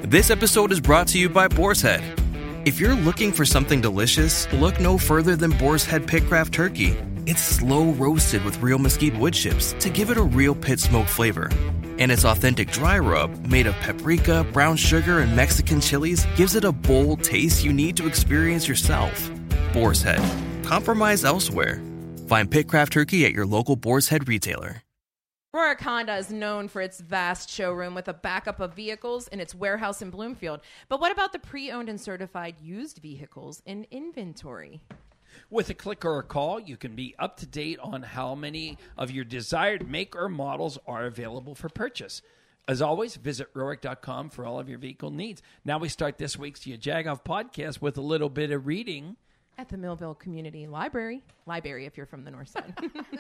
This episode is brought to you by Boar's Head. If you're looking for something delicious, look no further than Boar's Head Pitcraft Turkey. It's slow roasted with real mesquite wood chips to give it a real pit smoke flavor. And its authentic dry rub, made of paprika, brown sugar, and Mexican chilies, gives it a bold taste you need to experience yourself. Boar's Head. Compromise elsewhere. Find Pitcraft Turkey at your local Boar's Head retailer. Roark Honda is known for its vast showroom with a backup of vehicles in its warehouse in Bloomfield. But what about the pre-owned and certified used vehicles in inventory? With a click or a call, you can be up to date on how many of your desired make or models are available for purchase. As always, visit Roark.com for all of your vehicle needs. Now we start this week's Jag-Off podcast with a little bit of reading. At the Millville Community Library. Library if you're from the north side.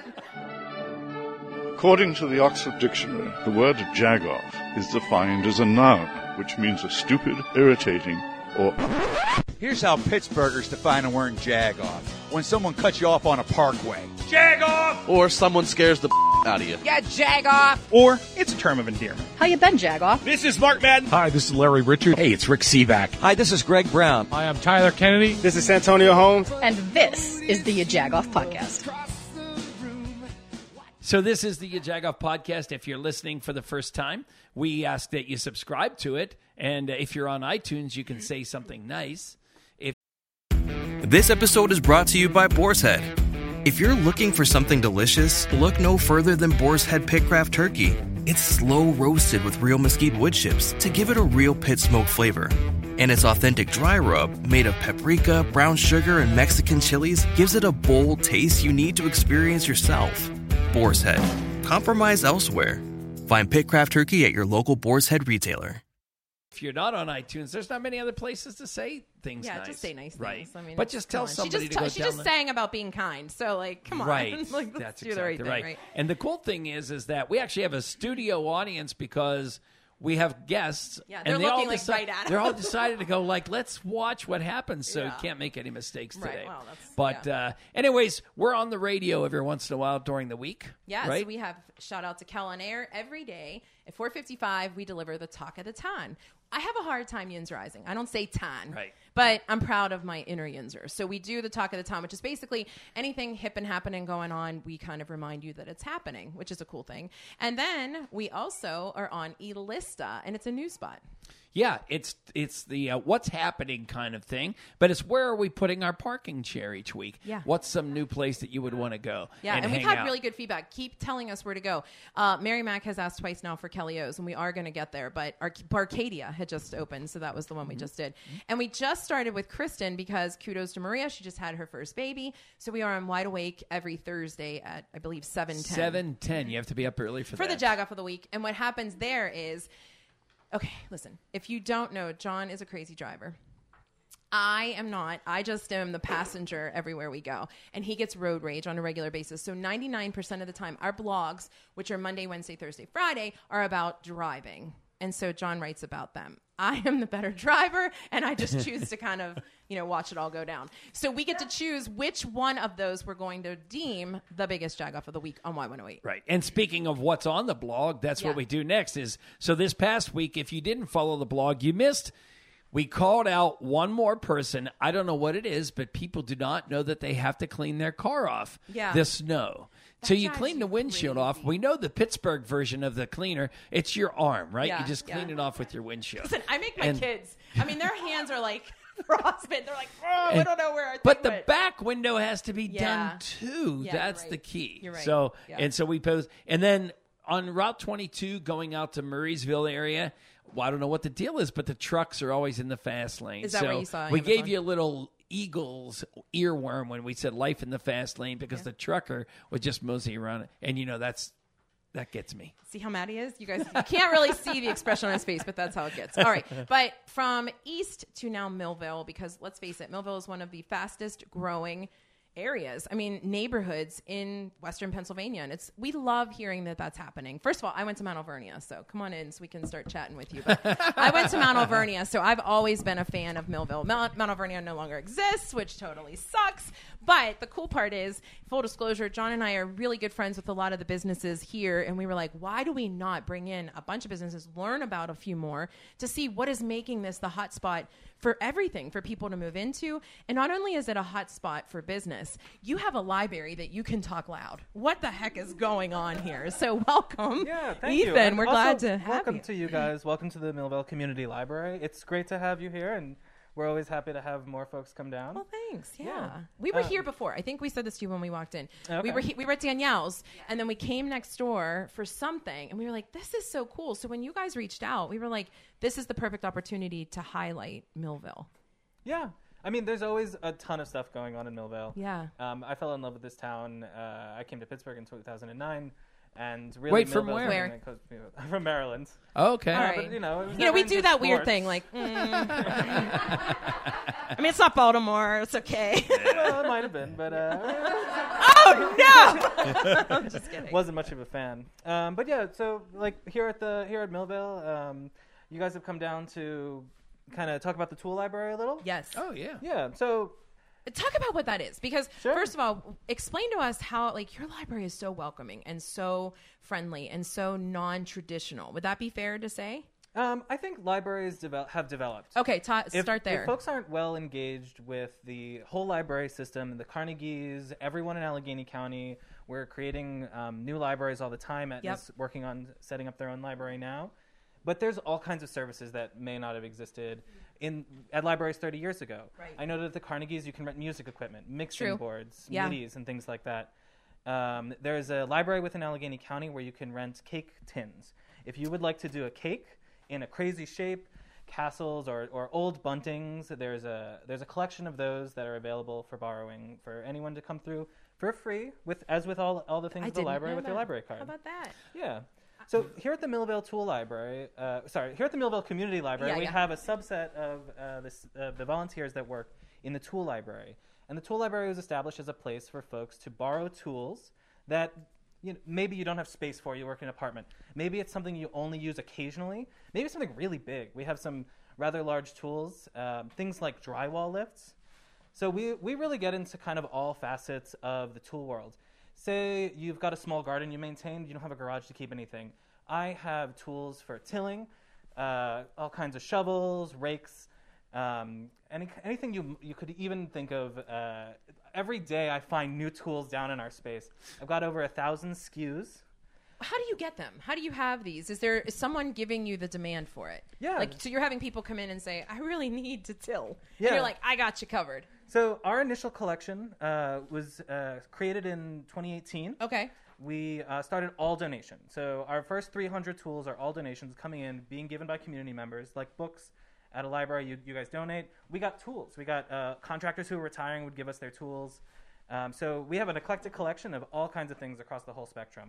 According to the Oxford Dictionary, the word jag-off is defined as a noun, which means a stupid, irritating, or... Here's how Pittsburghers define a word jag-off. When someone cuts you off on a parkway. Jag-off! Or someone scares the out of you. Yeah, jag-off! Or it's a term of endearment. How you been, jag-off? This is Mark Madden. Hi, this is Larry Richard. Hey, it's Rick Seaback. Hi, this is Greg Brown. Hi, I'm Tyler Kennedy. This is Santonio Holmes. And this is the Jag-Off Podcast. So this is the Jag-Off Podcast. If you're listening for the first time, we ask that you subscribe to it. And if you're on iTunes, you can say something nice. This episode is brought to you by Boar's Head. If you're looking for something delicious, look no further than Boar's Head Pitcraft Turkey. It's slow roasted with real mesquite wood chips to give it a real pit smoke flavor. And its authentic dry rub, made of paprika, brown sugar, and Mexican chilies, gives it a bold taste you need to experience yourself. Boar's Head. Compromise elsewhere. Find Pitcraft Turkey at your local Boar's Head retailer. If you're not on iTunes, there's not many other places to say things nice. Yeah, just say nice right. things. I mean, but just tell somebody to go She just sang about being kind, so, like, come on. Right. Like, let's That's do exactly the right thing, right? And the cool thing is that we actually have a studio audience because we have guests. Yeah, they're and looking right at us. They're all decided to go, like, let's watch what happens so you can't make any mistakes today. Right, well, anyways, we're on the radio every once in a while during the week. Yeah, right? So we have shout out to Kel on Air every day. At 4:55, we deliver the Talk of the Town. I have a hard time Yins Rising. I don't say Tan. Right. But I'm proud of my inner Yinzer. So we do the Talk of the Town, which is basically anything hip and happening going on, we kind of remind you that it's happening, which is a cool thing. And then we also are on Elista, and it's a news spot. Yeah, it's the what's happening kind of thing, but it's where are we putting our parking chair each week? Yeah. What's some new place that you would want to go? Yeah, and we've hang had out? really good feedback. Keep telling us where to go. Mary Mac has asked twice now for Kelly O's, and we are going to get there, but Barcadia had just opened, so that was the one we just did. And we just started with Kristen because kudos to Maria. She just had her first baby. So we are on Wide Awake every Thursday at, I believe, 7:10. 7:10. You have to be up early for that. For the Jag-Off of the week. And what happens there is... Okay, listen. If you don't know, John is a crazy driver. I am not. I just am the passenger everywhere we go. And he gets road rage on a regular basis. So 99% of the time, our blogs, which are Monday, Wednesday, Thursday, Friday, are about driving. And so John writes about them. I am the better driver, and I just choose to kind of, watch it all go down. So we get to choose which one of those we're going to deem the biggest Jag-Off of the week on Y108. Right. And speaking of what's on the blog, that's what we do next is, so this past week, if you didn't follow the blog, you missed. We called out one more person. I don't know what it is, but people do not know that they have to clean their car off this snow. So you clean the windshield off. We know the Pittsburgh version of the cleaner. It's your arm, right? Yeah, you just clean it off with your windshield. Listen, I make my kids. I mean, their hands are like frostbitten. They're like, I don't know where our But the back window has to be done too. Yeah, That's you're right. the key. You're right. So and so we post, and then on Route 22 going out to Murraysville area. Well, I don't know what the deal is, but the trucks are always in the fast lane. Is that what you saw? We gave you a little Eagles earworm when we said life in the fast lane because the trucker was just moseying around. And, that gets me. See how mad he is? You guys can't really see the expression on his face, but that's how it gets. All right. But from east to now Millville, because let's face it, Millville is one of the fastest growing areas. I mean, neighborhoods in Western Pennsylvania. And we love hearing that that's happening. First of all, I went to Mount Alvernia, so come on in so we can start chatting with you. But I went to Mount Alvernia, so I've always been a fan of Millville. Mount Alvernia no longer exists, which totally sucks. But the cool part is, full disclosure, John and I are really good friends with a lot of the businesses here. And we were like, why do we not bring in a bunch of businesses, learn about a few more to see what is making this the hot spot for everything for people to move into? And not only is it a hot spot for business, you have a library that you can talk loud. What the heck is going on here? So welcome, thank you. Ethan. We're glad to have you. Welcome to you guys. Welcome to the Millville Community Library. It's great to have you here, and we're always happy to have more folks come down. Well, thanks. Yeah. We were here before. I think we said this to you when we walked in. Okay. We were at Danielle's, and then we came next door for something, and we were like, this is so cool. So when you guys reached out, we were like, this is the perfect opportunity to highlight Millville. Yeah. I mean, there's always a ton of stuff going on in Millville. Yeah. I fell in love with this town. I came to Pittsburgh in 2009. And really, wait, from where? From Maryland. Oh, okay. All right. But, it was we do that sports. weird thing, like. I mean, it's not Baltimore. It's okay. Well, it might have been, but. Oh no! I'm just kidding. Wasn't much of a fan, but yeah. So, like here at Millville, you guys have come down to kind of talk about the tool library a little. Yes. Oh yeah. Yeah. So. Talk about what that is, because Sure. First of all, explain to us how your library is so welcoming and so friendly and so non-traditional. Would that be fair to say? I think libraries have developed. Okay, start there. If folks aren't well engaged with the whole library system, the Carnegies, everyone in Allegheny County, we're creating new libraries all the time. Etna's working on setting up their own library now. But there's all kinds of services that may not have existed at libraries 30 years ago. Right. I know that at the Carnegies, you can rent music equipment, mixing True. boards, Yeah. MIDIs, and things like that. There's a library within Allegheny County where you can rent cake tins. If you would like to do a cake in a crazy shape, castles or old buntings, there's a collection of those that are available for borrowing for anyone to come through for free, with all the things at the library with your library card. How about that? Yeah. So here at the Millville here at the Millville Community Library, we have a subset of the volunteers that work in the tool library. And the tool library was established as a place for folks to borrow tools that maybe you don't have space for, you work in an apartment. Maybe it's something you only use occasionally. Maybe it's something really big. We have some rather large tools, things like drywall lifts. So we really get into kind of all facets of the tool world. Say you've got a small garden you maintain, you don't have a garage to keep anything. I have tools for tilling, all kinds of shovels, rakes, anything you could even think of. Every day I find new tools down in our space. I've got over 1,000 SKUs. How do you get them? How do you have these? Is someone giving you the demand for it? Yeah. So you're having people come in and say, I really need to till. Yeah. And you're like, I got you covered. So our initial collection was created in 2018. Okay. We started all donation. So our first 300 tools are all donations coming in, being given by community members, like books. At a library, you guys donate. We got tools. We got contractors who are retiring would give us their tools. So we have an eclectic collection of all kinds of things across the whole spectrum.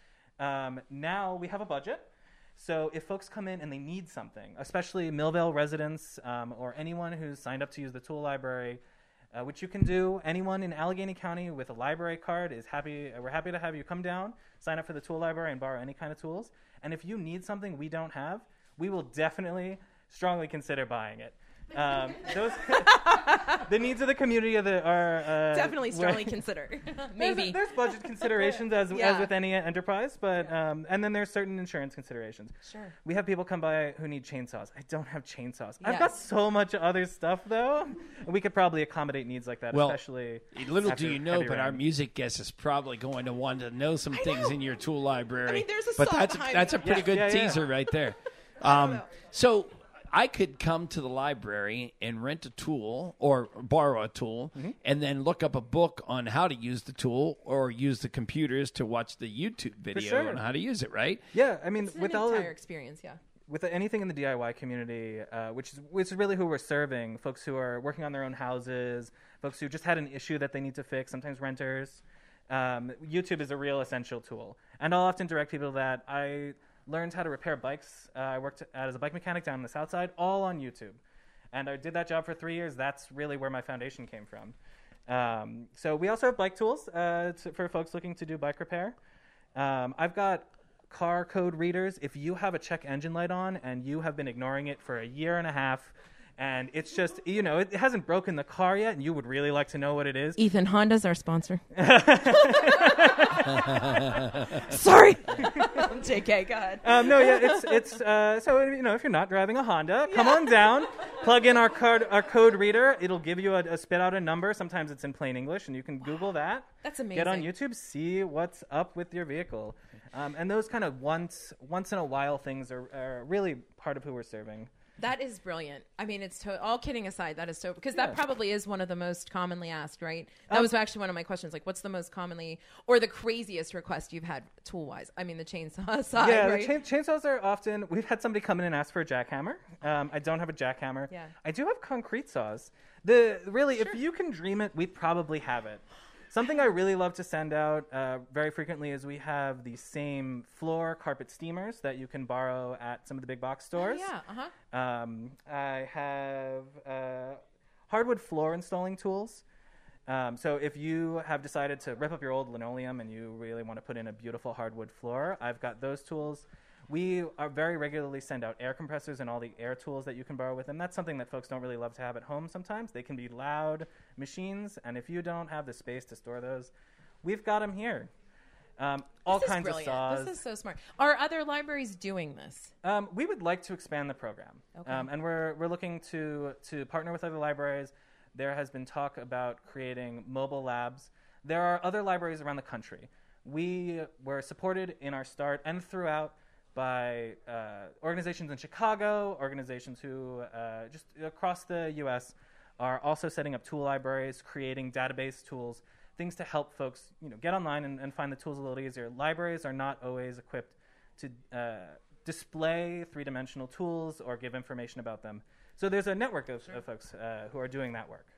Now we have a budget. So if folks come in and they need something, especially Millville residents or anyone who's signed up to use the tool library, which you can do, anyone in Allegheny County with a library card is happy. We're happy to have you come down, sign up for the tool library, and borrow any kind of tools. And if you need something we don't have, we will definitely strongly consider buying it. The needs of the community are definitely strongly consider. Maybe there's budget considerations as with any enterprise, but and then there's certain insurance considerations. Sure. We have people come by who need chainsaws. I don't have chainsaws. I've got so much other stuff though. We could probably accommodate needs like that, especially. Little do you know, but our music guest is probably going to want to know some things in your tool library. I mean, there's a but song that's behind a me. pretty good teaser right there. So I could come to the library and rent a tool or borrow a tool and then look up a book on how to use the tool or use the computers to watch the YouTube video on how to use it, right? Yeah, I mean, it's with an all entire experience, with anything in the DIY community, which is really who we're serving, folks who are working on their own houses, folks who just had an issue that they need to fix, sometimes renters. YouTube is a real essential tool. And I'll often direct people to that. I learned how to repair bikes. I worked as a bike mechanic down on the south side, all on YouTube. And I did that job for 3 years. That's really where my foundation came from. So we also have bike tools for folks looking to do bike repair. I've got car code readers. If you have a check engine light on and you have been ignoring it for a year and a half, and it's just, it hasn't broken the car yet, and you would really like to know what it is. Ethan, Honda's our sponsor. Sorry. JK, go ahead. It's so, if you're not driving a Honda, come on down, plug in our code reader. It'll give you a spit out a number. Sometimes it's in plain English, and you can Google that. That's amazing. Get on YouTube, see what's up with your vehicle. And those kind of once in a while things are really part of who we're serving. That is brilliant. I mean, it's all kidding aside. That is so, because that probably is one of the most commonly asked, right? That was actually one of my questions. Like, what's the most commonly or the craziest request you've had tool wise? I mean, the chainsaw side. Yeah, right? the chainsaws are often. We've had somebody come in and ask for a jackhammer. I don't have a jackhammer. Yeah. I do have concrete saws. If you can dream it, we probably have it. Something I really love to send out very frequently is we have the same floor carpet steamers that you can borrow at some of the big box stores. I have hardwood floor installing tools. So if you have decided to rip up your old linoleum and you really want to put in a beautiful hardwood floor, I've got those tools. We are very regularly send out air compressors and all the air tools that you can borrow with them. That's something that folks don't really love to have at home sometimes. They can be loud machines, and if you don't have the space to store those, we've got them here. All kinds of saws. This is so smart. Are other libraries doing this? We would like to expand the program, and we're looking to partner with other libraries. There has been talk about creating mobile labs. There are other libraries around the country. We were supported in our start and throughout by organizations in Chicago, organizations who just across the U.S. are also setting up tool libraries, creating database tools, things to help folks get online and find the tools a little easier. Libraries are not always equipped to display three-dimensional tools or give information about them. So there's a network of folks who are doing that work.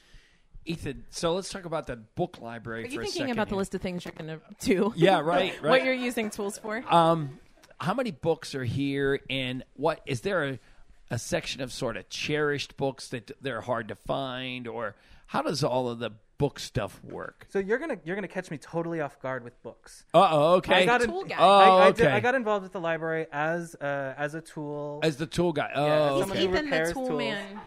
Ethan, so let's talk about the book library for a second. Are you thinking about the list of things you're going to do? Yeah, right. What you're using tools for? How many books are here, and what is there a section of sort of cherished books that they're hard to find, or how does all of the book stuff work? So you're gonna catch me totally off guard with books. Okay. I got I got involved with the library as a tool. As the tool guy. He's Ethan the tool tools. Man.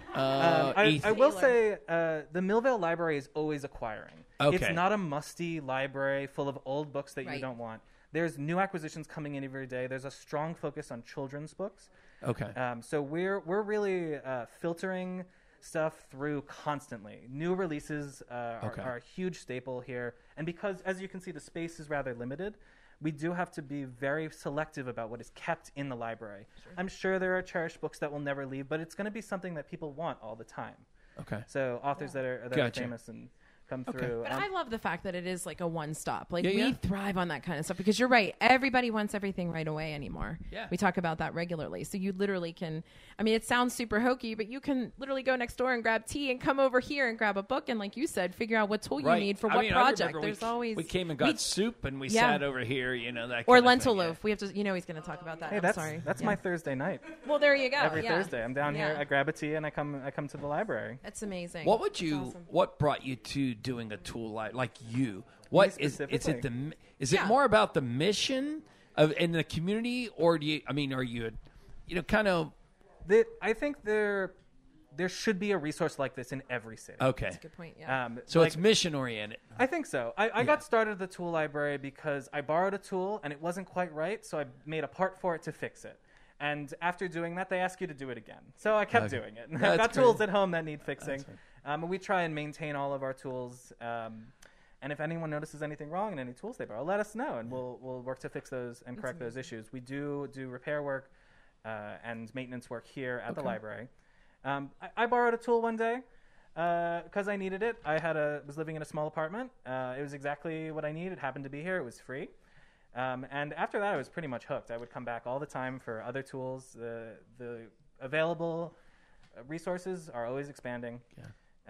I will say the Millvale Library is always acquiring. Okay. It's not a musty library full of old books that you don't want. There's new acquisitions coming in every day. There's a strong focus on children's books. Okay. So we're really filtering stuff through constantly. New releases are a huge staple here. And because, as you can see, the space is rather limited, we do have to be very selective about what is kept in the library. Sure. I'm sure there are cherished books that will never leave, but it's going to be something that people want all the time. Okay. So authors that are famous and come through. But I love the fact that it is like a one-stop. Like we thrive on that kind of stuff because you're right. Everybody wants everything right away anymore. Yeah. We talk about that regularly. So you literally can, I mean, it sounds super hokey, but you can literally go next door and grab tea and come over here and grab a book. And like you said, figure out what tool you need for what project. There's always. We came and got soup and we sat over here, that or lentil loaf. We have to, he's going to talk about that. Hey, that's my Thursday night. Well, there you go. Every Thursday. I'm down here, I grab a tea and I come to the library. That's amazing. What brought you to doing a tool like you? What is it? Is it more about the mission in the community, or are you kind of? I think there should be a resource like this in every city. Okay, that's a good point. Yeah. So it's mission oriented. I think so. I got started at the tool library because I borrowed a tool and it wasn't quite right, so I made a part for it to fix it. And after doing that, they ask you to do it again. So I kept doing it. I've got tools at home that need fixing. We try and maintain all of our tools. And if anyone notices anything wrong in any tools they borrow, let us know, and we'll work to fix those and correct those issues. We do repair work and maintenance work here at the library. I borrowed a tool one day because I needed it. I was living in a small apartment. It was exactly what I needed. It happened to be here. It was free. And after that, I was pretty much hooked. I would come back all the time for other tools. The available resources are always expanding. Yeah.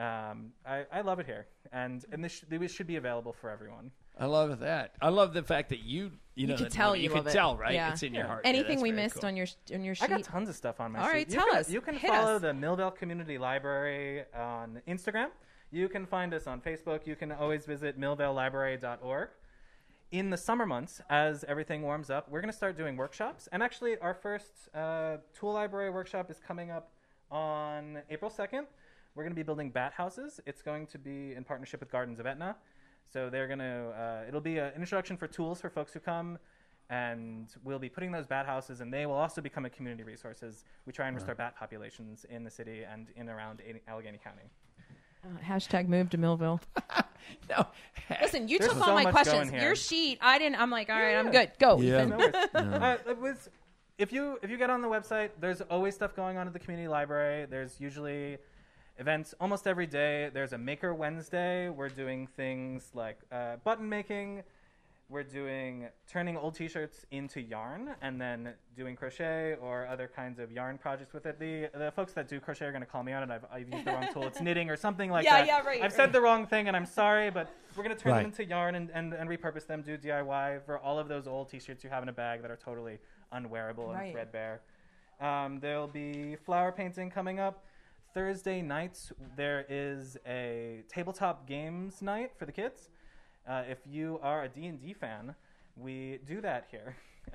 I love it here, and this should be available for everyone. I love that. I love the fact that you can tell, right? Yeah. It's in your heart. Anything we missed on your sheet? I got tons of stuff on my sheet. All right, tell us. You can follow the Millvale Community Library on Instagram. You can find us on Facebook. You can always visit millvalelibrary.org. In the summer months, as everything warms up, we're going to start doing workshops. And actually, our first tool library workshop is coming up on April 2nd. We're going to be building bat houses. It's going to be in partnership with Gardens of Etna. So they're going to, it'll be an introduction for tools for folks who come, and we'll be putting those bat houses, and they will also become a community resource as we try and restore bat populations in the city and in around Allegheny County. Hashtag move to Millville. No. Listen, you There's took all so my much questions. going here. Your sheet, I didn't. I'm like, all right, I'm good. Go. Yeah. Ethan. If you get on the website, there's always stuff going on at the community library. There's usually events almost every day. There's a Maker Wednesday. We're doing things like button making. We're doing turning old T-shirts into yarn and then doing crochet or other kinds of yarn projects with it. The folks that do crochet are going to call me on it. I've used the wrong tool. It's knitting or something like that. Yeah, right. I've said the wrong thing, and I'm sorry, but we're going to turn them into yarn and repurpose them, do DIY for all of those old T-shirts you have in a bag that are totally unwearable and threadbare. There'll be flower painting coming up. Thursday nights, there is a tabletop games night for the kids. If you are a D&D fan, we do that here.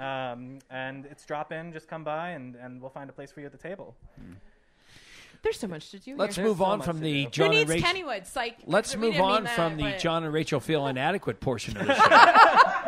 And it's drop-in. Just come by, and we'll find a place for you at the table. There's so much to do. Let's here. move on from the John Who and needs Rachel. Kennywood? Psych. Let's We move didn't mean on that, from the but- John and Rachel feel inadequate portion of the show.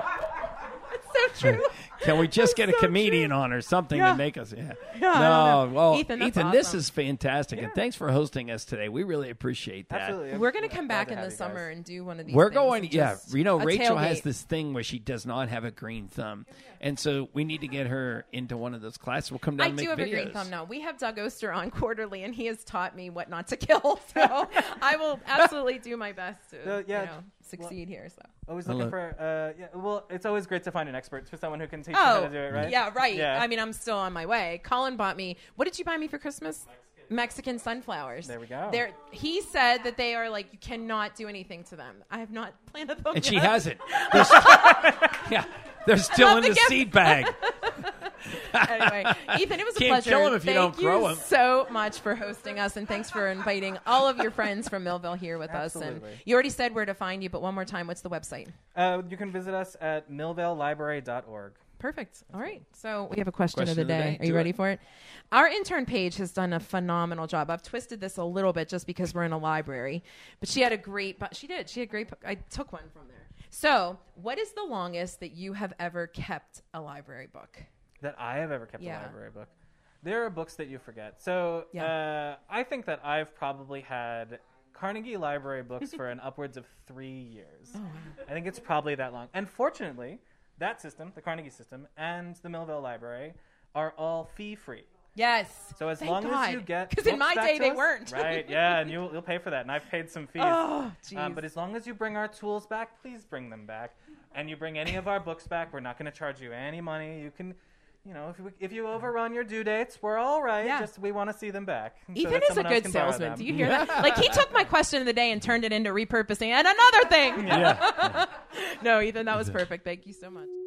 It's so true. Can we just get a comedian on or something to make us? I don't No, know. well, Ethan, that's this awesome. is fantastic, and thanks for hosting us today. We really appreciate that. Absolutely. We're going to come back Glad in to the have you guys. summer and do one of these We're things going, and yeah. just You know, a Rachel has tailgate. this thing where she does not have a green thumb, and so we need to get her into one of those classes. We'll come down I and make do have videos. a green thumb now. We have Doug Oster on quarterly, and he has taught me what not to kill. So I will absolutely do my best to succeed here. So Always looking for, well, it's always great to find an expert, for someone who can teach you how to do it, right? Yeah, right. Yeah. I mean, I'm still on my way. Colin bought me, what did you buy me for Christmas? Mexican sunflowers. There we go. He said that they are like, you cannot do anything to them. I have not planted them And yet. she hasn't. They're still in the seed bag. Anyway, Ethan, it was a Can't pleasure. kill 'em if you don't grow 'em. Thank you so much for hosting us, and thanks for inviting all of your friends from Millville here with us. And Absolutely. you already said where to find you, but one more time, what's the website? You can visit us at millvalelibrary.org. Perfect. All right. So we have a question of the Question of the day. day. Are you Do ready it. for it? Our intern Paige has done a phenomenal job. I've twisted this a little bit just because we're in a library, but she had a great. She had great. I took one from there. So, what is the longest that you have ever kept a library book? That I have ever kept Yeah. a library book. There are books that you forget. So I think that I've probably had Carnegie Library books for an upwards of 3 years. Oh, wow. I think it's probably that long. And fortunately, that system, the Carnegie system, and the Millville Library are all fee-free. Yes. So as Thank long God. as you get because in books my back day to they us- weren't. Right, yeah, and you'll pay for that. And I've paid some fees. Oh, jeez. But as long as you bring our tools back, please bring them back. And you bring any of our books back, we're not going to charge you any money. You can, if you overrun your due dates, we're all right. Yeah. Just we want to see them back. so Ethan that is a someone else good can borrow salesman. them. Do you hear that? Like, he took my question of the day and turned it into repurposing and another thing. Yeah. No, Ethan, that was perfect. Thank you so much.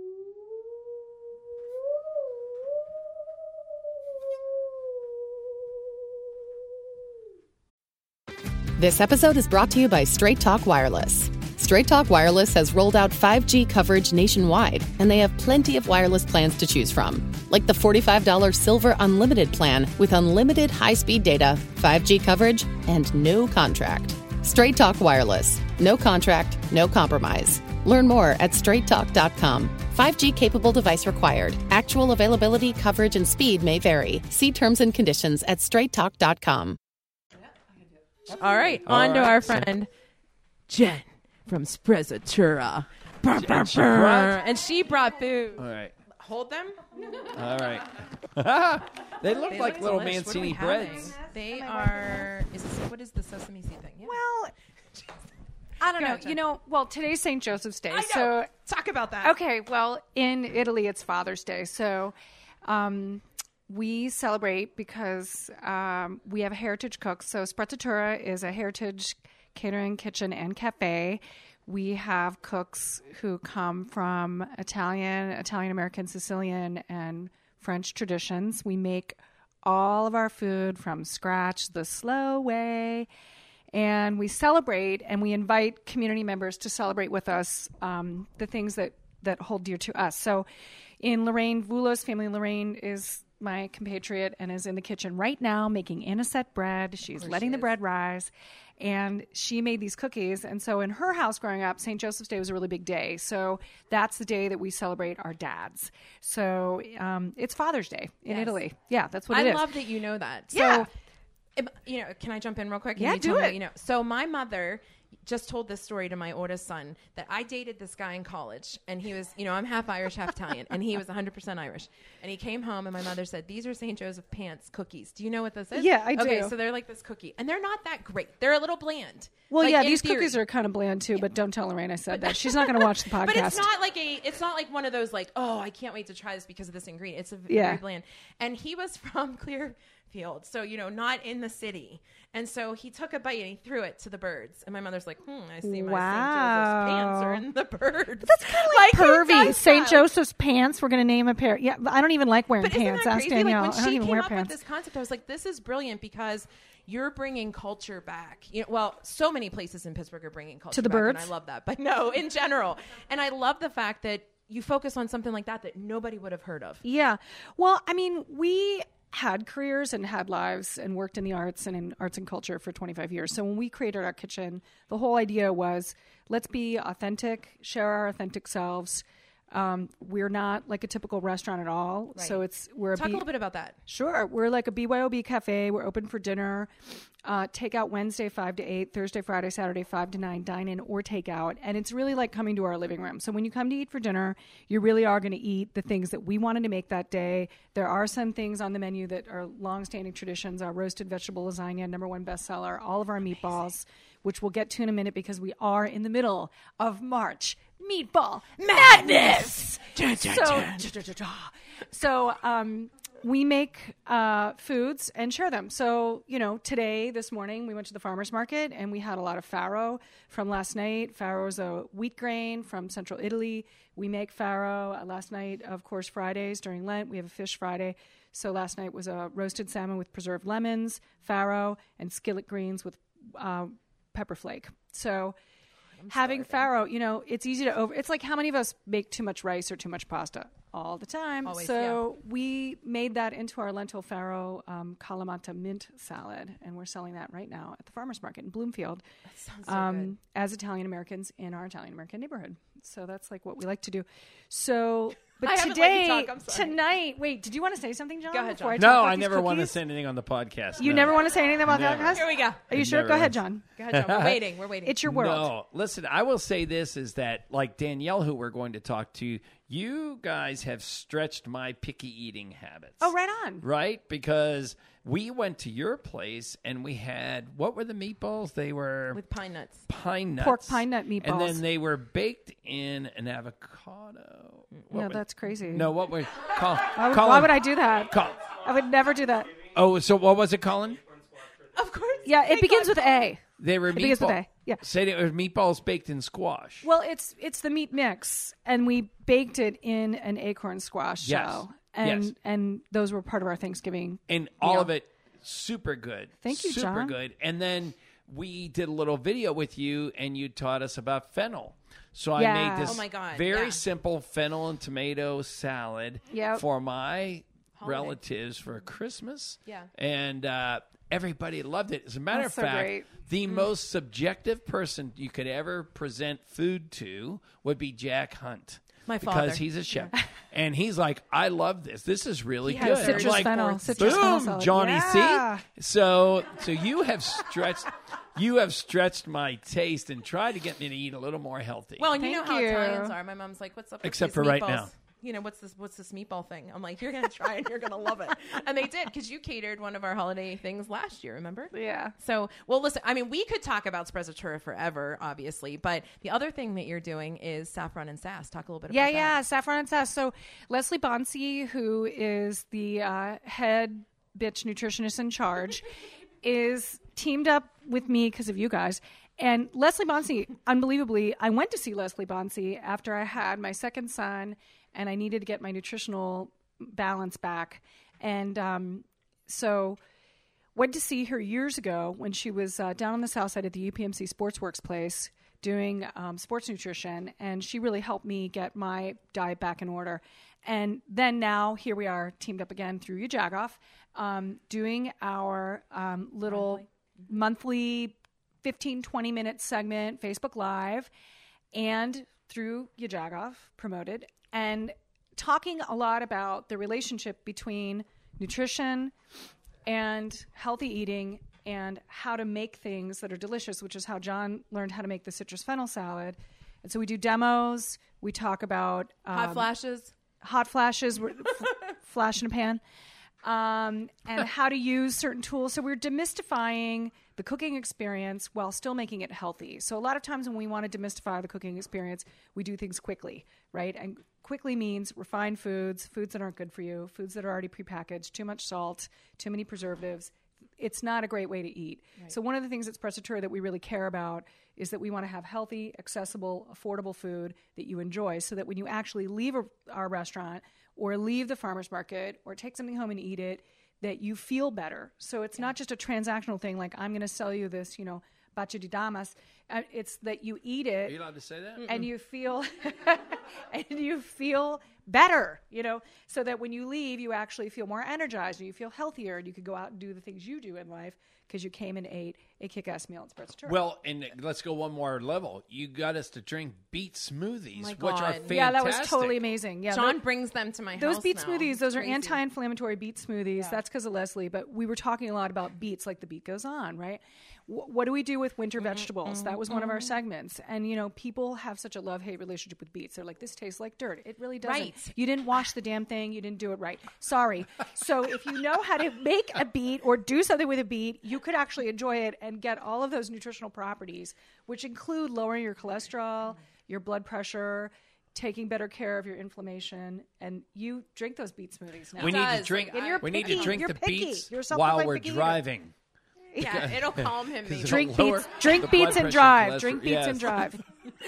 This episode is brought to you by Straight Talk Wireless. Straight Talk Wireless has rolled out 5G coverage nationwide, and they have plenty of wireless plans to choose from, like the $45 Silver Unlimited plan with unlimited high-speed data, 5G coverage, and no contract. Straight Talk Wireless. No contract, no compromise. Learn more at straighttalk.com. 5G capable device required. Actual availability, coverage, and speed may vary. See terms and conditions at straighttalk.com. All right, All on to right, our so- friend Jen from Sprezzatura. And she brought food. All right. Hold them. All right. They look like little delish. What are we Mancini having? breads. They are. What is the sesame seed thing? Yeah. Well, I don't know. ahead, Jen. Well, today's St. Joseph's Day. I know. So Talk about that. okay, well, in Italy, it's Father's Day. So we celebrate because we have a heritage cook. So Sprezzatura is a heritage catering kitchen and cafe. We have cooks who come from Italian-American, Sicilian, and French traditions. We make all of our food from scratch the slow way. and we celebrate, and we invite community members to celebrate with us the things that hold dear to us. So in Lorraine, Vulo's family, Lorraine is my compatriot and is in the kitchen right now making anisette bread. She's letting the bread rise. And she made these cookies. And so in her house growing up, St. Joseph's Day was a really big day. So that's the day that we celebrate our dads. So it's Father's Day in Italy. Yeah, that's what it is. I love that you know that. Yeah. So, can I jump in real quick? Yeah, do it. So my mother just told this story to my oldest son that I dated this guy in college, and he was, I'm half Irish, half Italian, and he was 100% Irish. And he came home, and my mother said, "These are St. Joseph Pants cookies. Do you know what this is?" Yeah, I do. Okay, so they're like this cookie, and they're not that great. They're a little bland. Well, yeah, these cookies are kind of bland too, but don't tell Lorraine I said that. She's not going to watch the podcast. But it's not like one of those like, oh, I can't wait to try this because of this ingredient. It's very bland. And he was from Clearfield, so not in the city. And so he took a bite and he threw it to the birds. And my mother's like, I see my St. Joseph's pants are in the birds. That's kind of like pervy. St. Joseph's pants. We're going to name a pair. Yeah, I don't even like wearing pants. Ask Danielle. Like, when I don't even wear pants. When she came up with this concept, I was like, this is brilliant because you're bringing culture back. So many places in Pittsburgh are bringing culture to the back, birds. And I love that. But no, in general. And I love the fact that you focus on something like that nobody would have heard of. Yeah. Well, I mean, we had careers and had lives and worked in the arts and in arts and culture for 25 years. So when we created our kitchen, the whole idea was let's be authentic, share our authentic selves. We're not like a typical restaurant at all. Right. So we're Talk a little bit about that. Sure. We're like a BYOB cafe. We're open for dinner. Takeout Wednesday 5 to 8, Thursday, Friday, Saturday 5 to 9, dine in or takeout. And it's really like coming to our living room. So when you come to eat for dinner, you really are going to eat the things that we wanted to make that day. There are some things on the menu that are long-standing traditions. Our roasted vegetable lasagna, #1 bestseller, all of our meatballs, which we'll get to in a minute because we are in the middle of March Meatball Madness. So we make foods and share them. So, this morning we went to the farmer's market and we had a lot of farro from last night. Farro is a wheat grain from central Italy. We make farro. Last night, of course, Fridays during Lent, we have a fish Friday. So last night was a roasted salmon with preserved lemons, farro, and skillet greens with pepper flake. So having farro, it's easy to it's like how many of us make too much rice or too much pasta? All the time. Always, so we made that into our lentil farro Kalamata mint salad, and we're selling that right now at the farmer's market in Bloomfield. That sounds so good. As Italian Americans in our Italian American neighborhood. So that's like what we like to do. So, but tonight, wait, did you want to say something, John? Go ahead, John. No, I never want to say anything on the podcast. You never want to say anything about the podcast? Here we go. Are you sure? Go ahead, John. Go ahead, John. We're waiting. It's your world. No, listen, I will say this is that, like Danielle, who we're going to talk to, you guys have stretched my picky eating habits. Oh, right on. Right? Because we went to your place and we had, what were the meatballs? They were... with pine nuts. Pine nuts. Pork pine nut meatballs. And then they were baked in an avocado. That's crazy. No, what were... Why would I do that? I would never do that. Oh, so what was it, Colin? Of course. Yeah, it begins with A. They were begins with A. Yeah. Say it was meatballs baked in squash. Well, it's the meat mix, and we baked it in an acorn squash shell. And those were part of our Thanksgiving. And all of it super good. Thank you, super John. Super good. And then we did a little video with you, and you taught us about fennel. So I made this very simple fennel and tomato salad for my relatives for Christmas. Yeah. And everybody loved it. As a matter of fact, the most subjective person you could ever present food to would be Jack Hunt. My father. Because he's a chef. And he's like, I love this. This is really good. Citrus like, fennel. Boom, Johnny C. So you have stretched my taste and tried to get me to eat a little more healthy. Well, and you know how Italians are. My mom's like, what's up with Except these for meatballs? right now. What's this meatball thing? I'm like, you're going to try and you're going to love it. And they did, because you catered one of our holiday things last year, remember? Yeah. So, well, listen, I mean, we could talk about Sprezzatura forever, obviously, but the other thing that you're doing is Saffron and Sass. Talk a little bit about that. Yeah, Saffron and Sass. So Leslie Bonsi, who is the head bitch nutritionist in charge, is teamed up with me because of you guys. And Leslie Bonsi, unbelievably, I went to see Leslie Bonsi after I had my second son, and I needed to get my nutritional balance back. And so went to see her years ago when she was down on the south side at the UPMC Sportsworks place doing sports nutrition, and she really helped me get my diet back in order. And then now here we are teamed up again through Jagoff, doing our little monthly 15, 20-minute segment, Facebook Live, and through Jagoff, promoted, and talking a lot about the relationship between nutrition and healthy eating and how to make things that are delicious, which is how John learned how to make the citrus fennel salad. And so we do demos. We talk about hot flashes, flash in a pan, and how to use certain tools. So we're demystifying the cooking experience while still making it healthy. So a lot of times when we want to demystify the cooking experience, we do things quickly, right? And quickly means refined foods that aren't good for you, foods that are already prepackaged, too much salt, too many preservatives. It's not a great way to eat. Right. So one of the things at Sprezzatura that we really care about is that we want to have healthy, accessible, affordable food that you enjoy, so that when you actually leave our restaurant or leave the farmer's market or take something home and eat it, that you feel better. So it's not just a transactional thing like I'm going to sell you this, bacio di damas. It's that you eat it. Are you allowed to say that? And you feel better, so that when you leave, you actually feel more energized and you feel healthier and you can go out and do the things you do in life because you came and ate a kick-ass meal at Sprezzatura. Well, and let's go one more level. You got us to drink beet smoothies, which are fantastic. Yeah, that was totally amazing. Yeah, John brings them to my house. Those beet now. smoothies, those are anti-inflammatory beet smoothies. Yeah. That's because of Leslie, but we were talking a lot about beets, like the beet goes on, right? What do we do with winter vegetables? That was one of our segments. And, people have such a love-hate relationship with beets. They're like, this tastes like dirt. It really doesn't. Right. You didn't wash the damn thing. You didn't do it right. Sorry. So if you know how to make a beet or do something with a beet, you could actually enjoy it and get all of those nutritional properties, which include lowering your cholesterol, your blood pressure, taking better care of your inflammation, and you drink those beet smoothies now. We need to drink the beets while we're driving. Yeah, it'll calm him. Drink beets and drive. Drink beets and drive.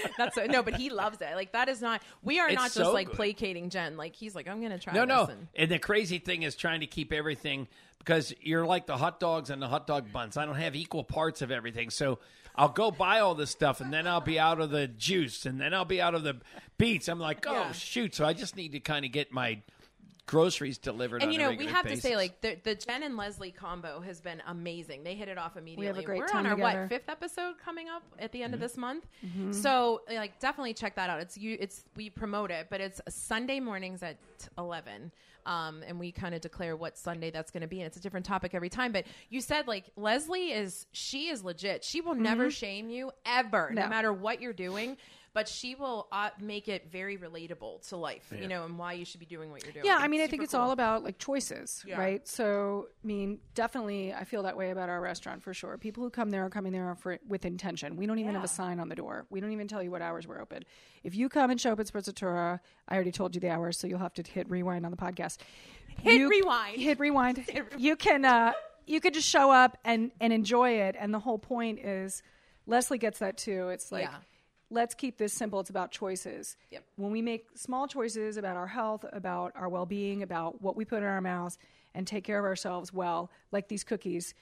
No, but he loves it. Like, that is not. We are not just like placating Jen. Like, he's like, I'm gonna try. No. And the crazy thing is trying to keep everything, because you're like the hot dogs and the hot dog buns. I don't have equal parts of everything, so I'll go buy all this stuff, and then I'll be out of the juice, and then I'll be out of the beets. I'm like, shoot! So I just need to kind of get my groceries delivered. And on a we have basis. to say, like, the Jen and Leslie combo has been amazing. They hit it off immediately. We have a great We're time on our together. 5th episode coming up at the end of this month. Mm-hmm. So like, definitely check that out. We promote it, but it's Sunday mornings at 11. And we kind of declare what Sunday that's going to be, and it's a different topic every time. But you said, like, Leslie is legit. She will never shame you ever, no matter what you're doing. But she will make it very relatable to life, and why you should be doing what you're doing. Yeah, I mean, I think it's all about, like, choices, right? So, I mean, definitely I feel that way about our restaurant for sure. People who come there are coming there with intention. We don't even have a sign on the door. We don't even tell you what hours we're open. If you come and show up at Sprezzatura, I already told you the hours, so you'll have to hit rewind on the podcast. Hit rewind. You can just show up and enjoy it, and the whole point is, Leslie gets that too. It's like... Yeah. Let's keep this simple. It's about choices. Yep. When we make small choices about our health, about our well-being, about what we put in our mouths, and take care of ourselves well, like these cookies,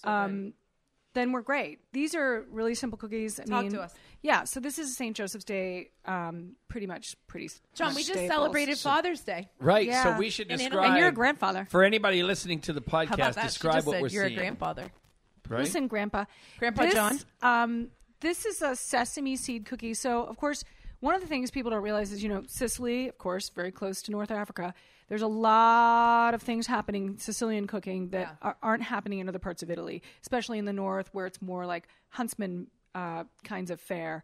then we're great. These are really simple cookies. Talk to us. Yeah, so this is St. Joseph's Day, pretty much. John, we just celebrated Father's Day. Right, yeah. so we should describe. And you're a grandfather. For anybody listening to the podcast, describe what we're you're seeing. You're a grandfather. Right? Listen, Grandpa. John. This is a sesame seed cookie. So, of course, one of the things people don't realize is, Sicily, of course, very close to North Africa. There's a lot of things happening, Sicilian cooking, that aren't happening in other parts of Italy, especially in the north where it's more like huntsman kinds of fare.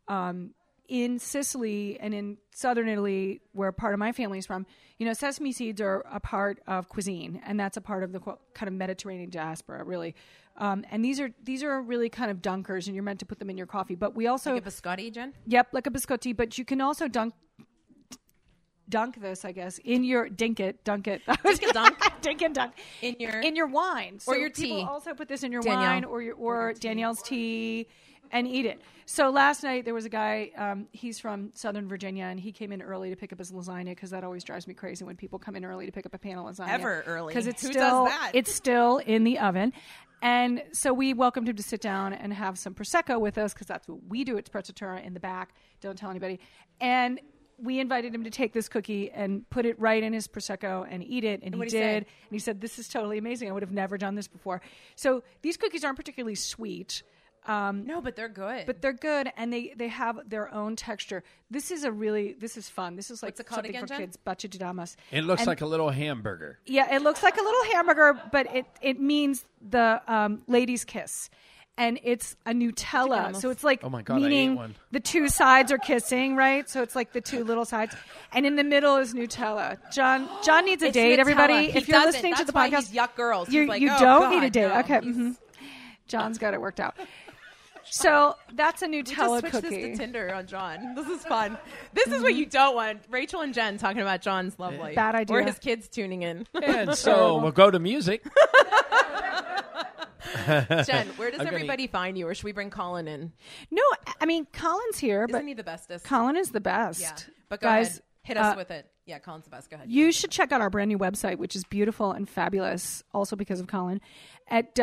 In Sicily and in southern Italy, where part of my family is from, sesame seeds are a part of cuisine, and that's a part of the kind of Mediterranean diaspora, really. And these are really kind of dunkers, and you're meant to put them in your coffee. But we also like a biscotti, Jen. Yep, like a biscotti. But you can also dunk dunk this, I guess, in your dink it dunk dink and dunk in your wine or your tea. People also put this in your wine or Danielle's tea and eat it. So last night there was a guy, he's from Southern Virginia, and he came in early to pick up his lasagna, because that always drives me crazy when people come in early to pick up a pan of lasagna. Ever early. Because Who does that? It's still in the oven. And so we welcomed him to sit down and have some Prosecco with us, because that's what we do at Sprezzatura in the back. Don't tell anybody. And we invited him to take this cookie and put it right in his Prosecco and eat it. And he did. And he said, this is totally amazing. I would have never done this before. So these cookies aren't particularly sweet. No, but they're good. And they have their own texture. This is fun. This is like something for kids. Baccia di damas. It looks like a little hamburger. Yeah, it looks like a little hamburger, but it means the lady's kiss. And it's a Nutella. So it's like, oh my God, meaning the two sides are kissing, right? So it's like the two little sides. And in the middle is Nutella. John needs a date, Nutella. Everybody. If you're listening to the podcast. He's yuck girls. You don't need a date. No. Okay. Mm-hmm. John's got it worked out. So that's a Nutella cookie. Switch this to Tinder on John. This is fun. This is what you don't want. Rachel and Jen talking about John's love life. Bad idea. Or his kids tuning in. And so we'll go to music. Jen, where does everybody find you? Or should we bring Colin in? No, I mean, Colin's here. Isn't he the bestest? Colin is the best. Yeah. But guys, ahead. Hit us with it. Yeah, Colin's the best. Go ahead. You should check out our brand new website, which is beautiful and fabulous, also because of Colin, at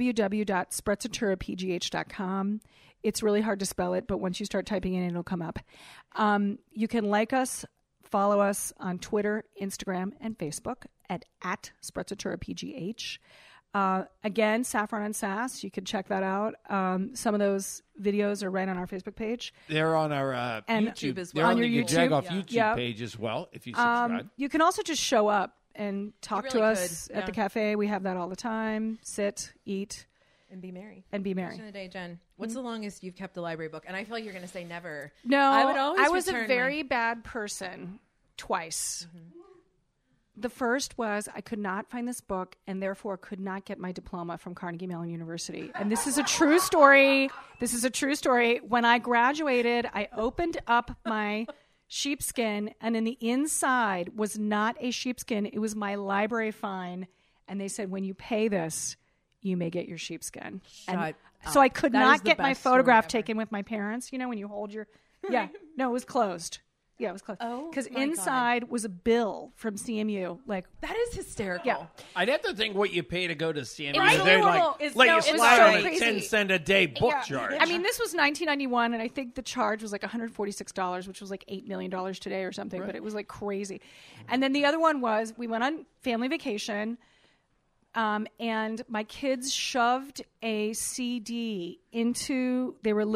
www.sprezzaturapgh.com. It's really hard to spell it, but once you start typing in, it'll come up. You can like us, follow us on Twitter, Instagram, and Facebook at sprezzaturapgh. Again, Saffron and Sass, you can check that out. Some of those videos are right on our Facebook page. They're on our YouTube as well. They're on your the YouTube. Jagoff YouTube page as well, if you subscribe. You can also just show up and talk to us at the cafe. We have that all the time. Sit, eat. And be merry. Question of the day, Jen. What's the longest you've kept a library book? And I feel like you're going to say never. No, I was a very bad person twice. Mm-hmm. The first was I could not find this book and therefore could not get my diploma from Carnegie Mellon University. And this is a true story. When I graduated, I opened up my sheepskin, and in the inside was not a sheepskin. It was my library fine. And they said, when you pay this, you may get your sheepskin. So I could not get my photograph taken with my parents. You know, when you hold your... Yeah. No, it was closed. Yeah, it was closed. Oh, because inside was a bill from CMU. Like, that is hysterical. Yeah. I'd have to think what you pay to go to CMU. Right? They're let you slide on a crazy. 10-cent a day book charge. I mean, this was 1991, and I think the charge was like $146, which was like $8 million today or something. Right. But it was like crazy. And then the other one was we went on family vacation. And my kids shoved a CD into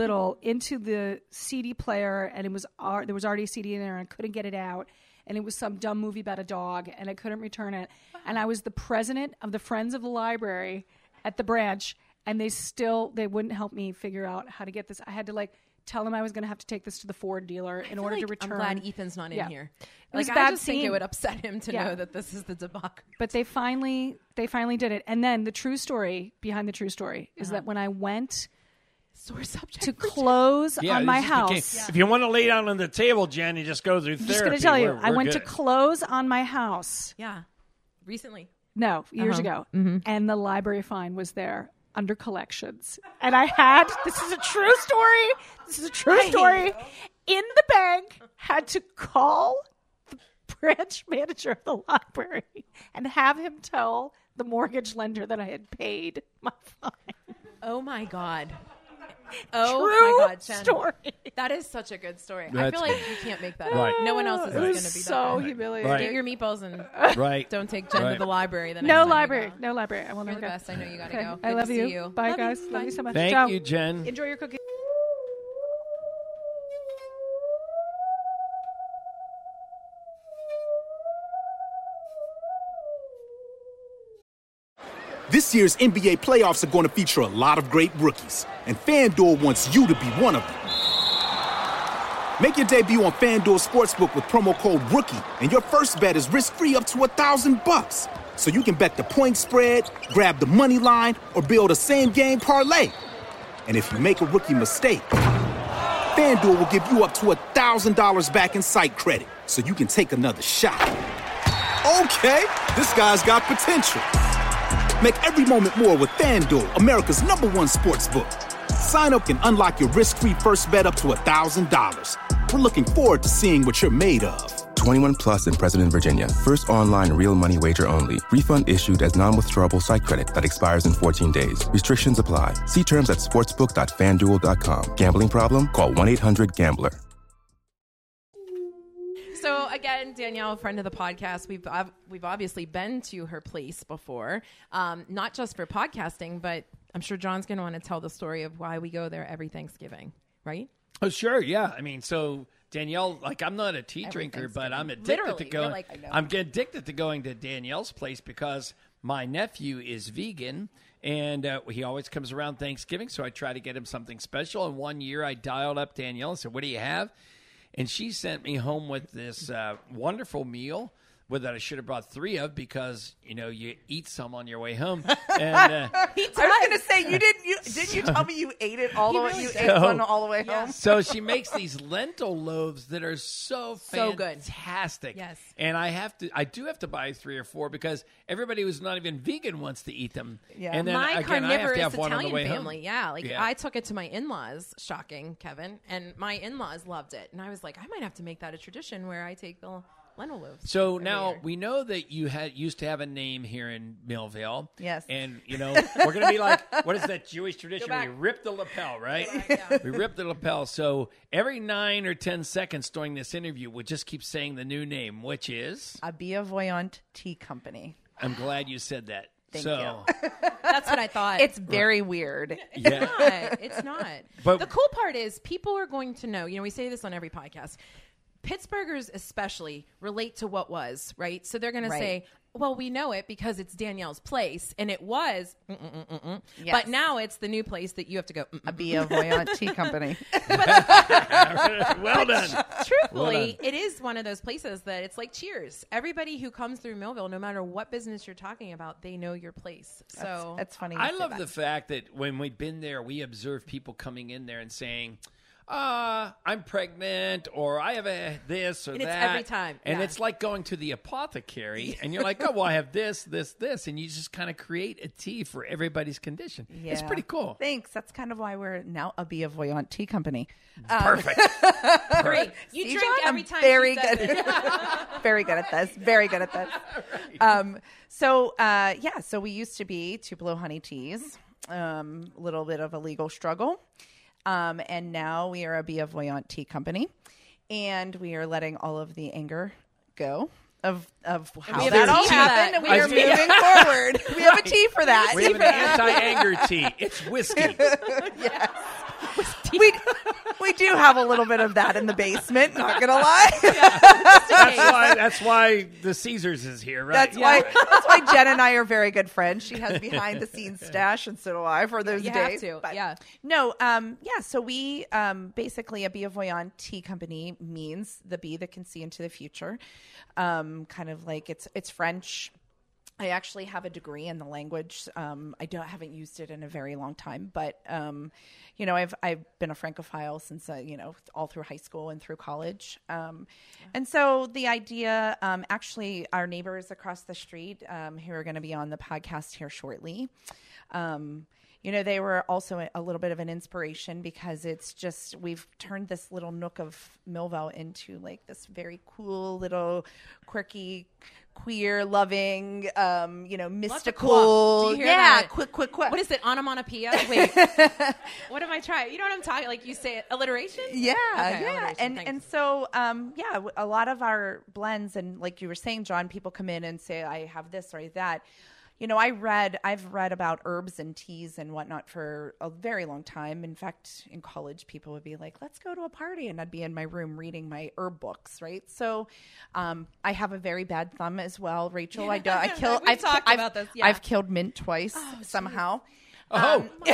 the CD player, and there was already a CD in there, and I couldn't get it out. And it was some dumb movie about a dog, and I couldn't return it. And I was the president of the Friends of the Library at the branch, and they wouldn't help me figure out how to get this. I had to tell them I was going to have to take this to the Ford dealer in order to return. I'm glad Ethan's not in here. I just think it would upset him to know that this is the debacle. But they finally did it. And then the true story behind the true story is that when I went to close on my house. If you want to lay down on the table, Jen, you just go through therapy. I'm just going to tell you, I went to close on my house. Yeah. Recently. No, years ago. Mm-hmm. And the library fine was there under collections. And I had, this is a true story, in the bank, had to call the branch manager of the library and have him tell the mortgage lender that I had paid my fine. Oh my God. Jen. Story. That is such a good story. I feel like you can't make that up. No one else is going to be so humiliating. Right. Get your meatballs and don't take Jen to the library. No library. I will You're never the go. best. I know you got to go. I love you. See you. Bye, guys. Love you so much. Thank you, Jen. Enjoy your cookie. This year's NBA playoffs are going to feature a lot of great rookies, and FanDuel wants you to be one of them. Make your debut on FanDuel Sportsbook with promo code ROOKIE, and your first bet is risk-free up to $1,000. So you can bet the point spread, grab the money line, or build a same-game parlay. And if you make a rookie mistake, FanDuel will give you up to $1,000 back in site credit, so you can take another shot. Okay, this guy's got potential. Make every moment more with FanDuel, America's #1 sportsbook. Sign up and unlock your risk-free first bet up to $1,000. We're looking forward to seeing what you're made of. 21 plus in President, Virginia. First online real money wager only. Refund issued as non-withdrawable site credit that expires in 14 days. Restrictions apply. See terms at sportsbook.fanduel.com. Gambling problem? Call 1-800-GAMBLER. So again, Danielle, a friend of the podcast, we've obviously been to her place before, not just for podcasting, but I'm sure John's going to want to tell the story of why we go there every Thanksgiving, right? Oh, sure, yeah. I mean, so Danielle, like, I'm not a tea drinker, but I'm addicted to going. I'm addicted to going to Danielle's place because my nephew is vegan, and he always comes around Thanksgiving, so I try to get him something special. And one year I dialed up Danielle and said, "What do you have?" And she sent me home with this wonderful meal that I should have brought 3 of because, you know, you eat some on your way home. And, I was going to say, didn't you tell me you ate it all the way? You ate one all the way home. So she makes these lentil loaves that are so good, fantastic. Yes, and I do have to buy 3 or 4 because everybody who's not even vegan wants to eat them. Yeah, and then my again, I have to have carnivorous one on the way family. home. I took it to my in-laws. Shocking, Kevin, and my in-laws loved it, and I was like, I might have to make that a tradition where I take the lentil loaves. So now we know that you used to have a name here in Millville. Yes. And, you know, we're going to be like, what is that Jewish tradition? We rip the lapel, right? We rip the lapel. So every 9 or 10 seconds during this interview, we'll just keep saying the new name, which is? Abia Voyant Tea Company. I'm glad you said that. Thank you. That's what I thought. It's very weird. It's not. But the cool part is people are going to know, you know, we say this on every podcast, Pittsburghers especially relate to what was, right? So they're going to say, well, we know it because it's Danielle's place, and it was, Yes. but now it's the new place that you have to go. Abia Voyant Tea Company. Well done. Truthfully, it is one of those places that it's like Cheers. Everybody who comes through Millville, no matter what business you're talking about, they know your place. So that's funny. I love the fact that when we've been there, we observe people coming in there and saying, I'm pregnant, or I have this or and that. It's every time. And it's like going to the apothecary, and you're like, oh, well, I have this, and you just kind of create a tea for everybody's condition. Yeah. It's pretty cool. Thanks. That's kind of why we're now Abia Voyant Tea Company. Perfect. Great. You drink John, every time. Very good. Very good at this. Very good at this. So we used to be Tupelo Honey Teas. A little bit of a legal struggle. And now we are a Abia Voyant Tea Company, and we are letting all of the anger go of how that all happened, and we are moving forward. We have a tea for that. We have an anti-anger tea. It's whiskey. Yes. We do have a little bit of that in the basement, not gonna lie. That's why the Caesars is here, right? That's why Jen and I are very good friends. She has behind the scenes stash, and so do I for those days. Have to. But no, so we basically Abia Voyant Tea Company means the bee that can see into the future. Kind of like it's French. I actually have a degree in the language. I haven't used it in a very long time, but you know, I've been a Francophile since you know, all through high school and through college. And so the idea, actually, our neighbors across the street who are going to be on the podcast here shortly. You know, they were also a little bit of an inspiration because it's just, we've turned this little nook of Millville into like this very cool little quirky, queer loving, you know, mystical. Do you hear that? Quick. What is it? Onomatopoeia? Wait, what am I trying? You know what I'm talking? Like you say it, alliteration? Yeah, okay, yeah. alliteration, And so, a lot of our blends, and like you were saying, John, people come in and say, I have this or that. You know, I've read about herbs and teas and whatnot for a very long time. In fact, in college, people would be like, let's go to a party. And I'd be in my room reading my herb books, right? So I have a very bad thumb as well, Rachel. I've killed mint twice somehow. I know.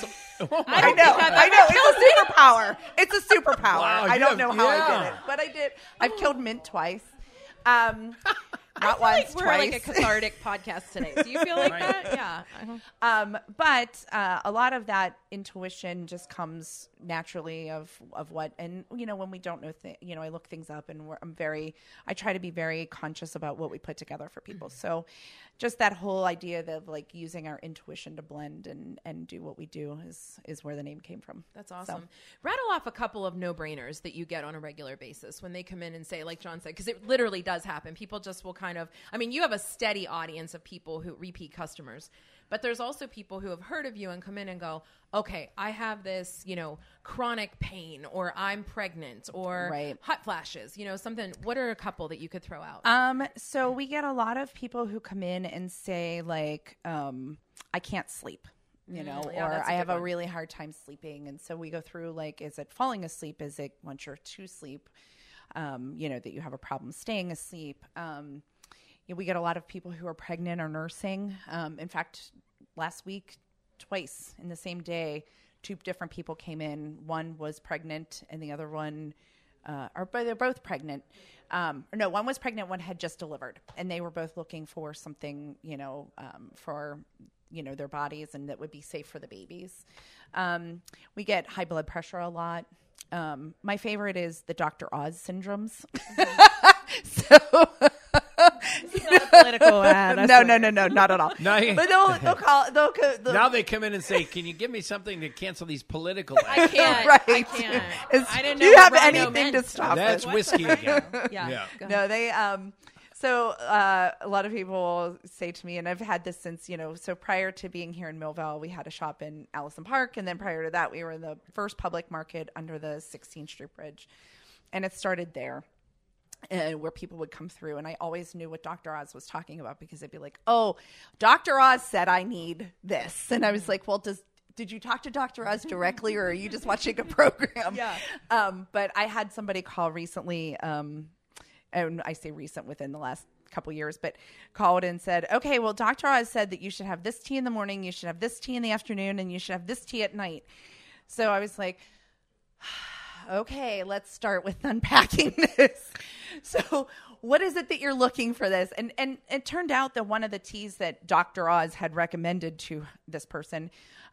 It's a superpower. It's a superpower. Wow, I don't know how I did it, but I did. I've killed mint twice. Not I feel once, like we're twice. like a cathartic podcast today. Do you feel like that? Yeah. But a lot of that intuition just comes naturally of what, and when we don't know I look things up, and I try to be very conscious about what we put together for people. So just that whole idea of like using our intuition to blend and do what we do is where the name came from. That's awesome. So, rattle off a couple of no-brainers that you get on a regular basis when they come in and say, like John said, because it literally does happen. People just will you have a steady audience of people who repeat customers, but there's also people who have heard of you and come in and go, okay, I have this, chronic pain, or I'm pregnant, or hot flashes, something. What are a couple that you could throw out? So we get a lot of people who come in and say like, I can't sleep. Or I have a really hard time sleeping. And so we go through like, is it falling asleep? Is it once you're to sleep, that you have a problem staying asleep? We get a lot of people who are pregnant or nursing. In fact, last week, twice in the same day, 2 different people came in. One was pregnant and the other one, they're both pregnant. No, one was pregnant, one had just delivered. And they were both looking for something, for their bodies and that would be safe for the babies. We get high blood pressure a lot. My favorite is the Dr. Oz syndromes. So this is not a political ad. No, not at all. No, but they'll call. Now they come in and say, "Can you give me something to cancel these political ads?" I can't. Right. I can't. I didn't know. Do you have Rhino anything meant. to stop? That's whiskey again. Yeah. No, they. So a lot of people say to me, and I've had this since, so prior to being here in Millville, we had a shop in Allison Park. And then prior to that, we were in the first public market under the 16th Street Bridge. And it started there, where people would come through. And I always knew what Dr. Oz was talking about, because they'd be like, oh, Dr. Oz said I need this. And I was like, well, did you talk to Dr. Oz directly, or are you just watching a program? Yeah. But I had somebody call recently, and I say recent, within the last couple years, but called and said, okay, well, Dr. Oz said that you should have this tea in the morning, you should have this tea in the afternoon, and you should have this tea at night. So I was like, okay, let's start with unpacking this. So what is it that you're looking for this? And it turned out that one of the teas that Dr. Oz had recommended to this person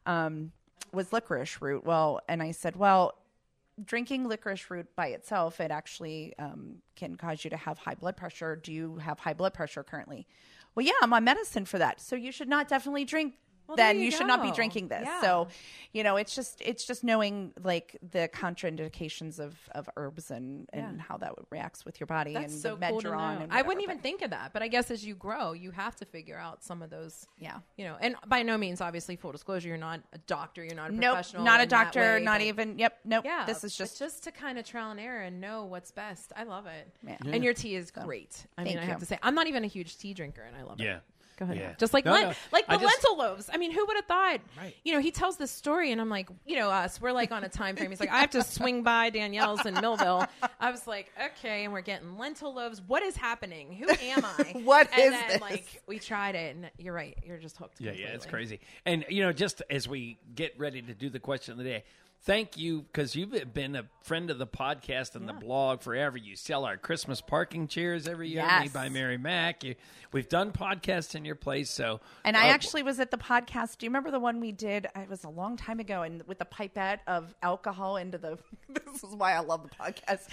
was licorice root. Well, and I said, well, drinking licorice root by itself, it actually can cause you to have high blood pressure. Do you have high blood pressure currently? Well, yeah, I'm on medicine for that. So you should not definitely drink. Well, then you should not be drinking this. Yeah. So, it's just knowing like the contraindications of herbs and how that reacts with your body. That's and so the cool to Medgeron know. and I wouldn't even think of that, but I guess as you grow, you have to figure out some of those. Yeah. And by no means, obviously, full disclosure, you're not a doctor, you're not a Nope, professional. not a in that doctor, way, not but- even. Yep, nope. Yeah, This is just to kind of trial and error and know what's best. I love it. Yeah. And your tea is great. I mean, Thank I have you. to say, I'm not even a huge tea drinker, and I love it. Yeah. Go ahead. Yeah. Just like No, no. like the I just- lentil loaves. I mean, who would have thought? Right. He tells this story, and I'm like, us, we're like on a time frame. He's like, I have to swing by Danielle's in Millville. I was like, okay, and we're getting lentil loaves. What is happening? Who am I? What and is then, this? like, we tried it, and you're right. You're just hooked. Yeah, completely. it's crazy. And, just as we get ready to do the question of the day, thank you, because you've been a friend of the podcast and the blog forever. You sell our Christmas parking chairs every year, Yes. made by Mary Mack. We've done podcasts in your place. So, And I actually was at the podcast. Do you remember the one we did? It was a long time ago, and with the pipette of alcohol into the. This is why I love the podcast.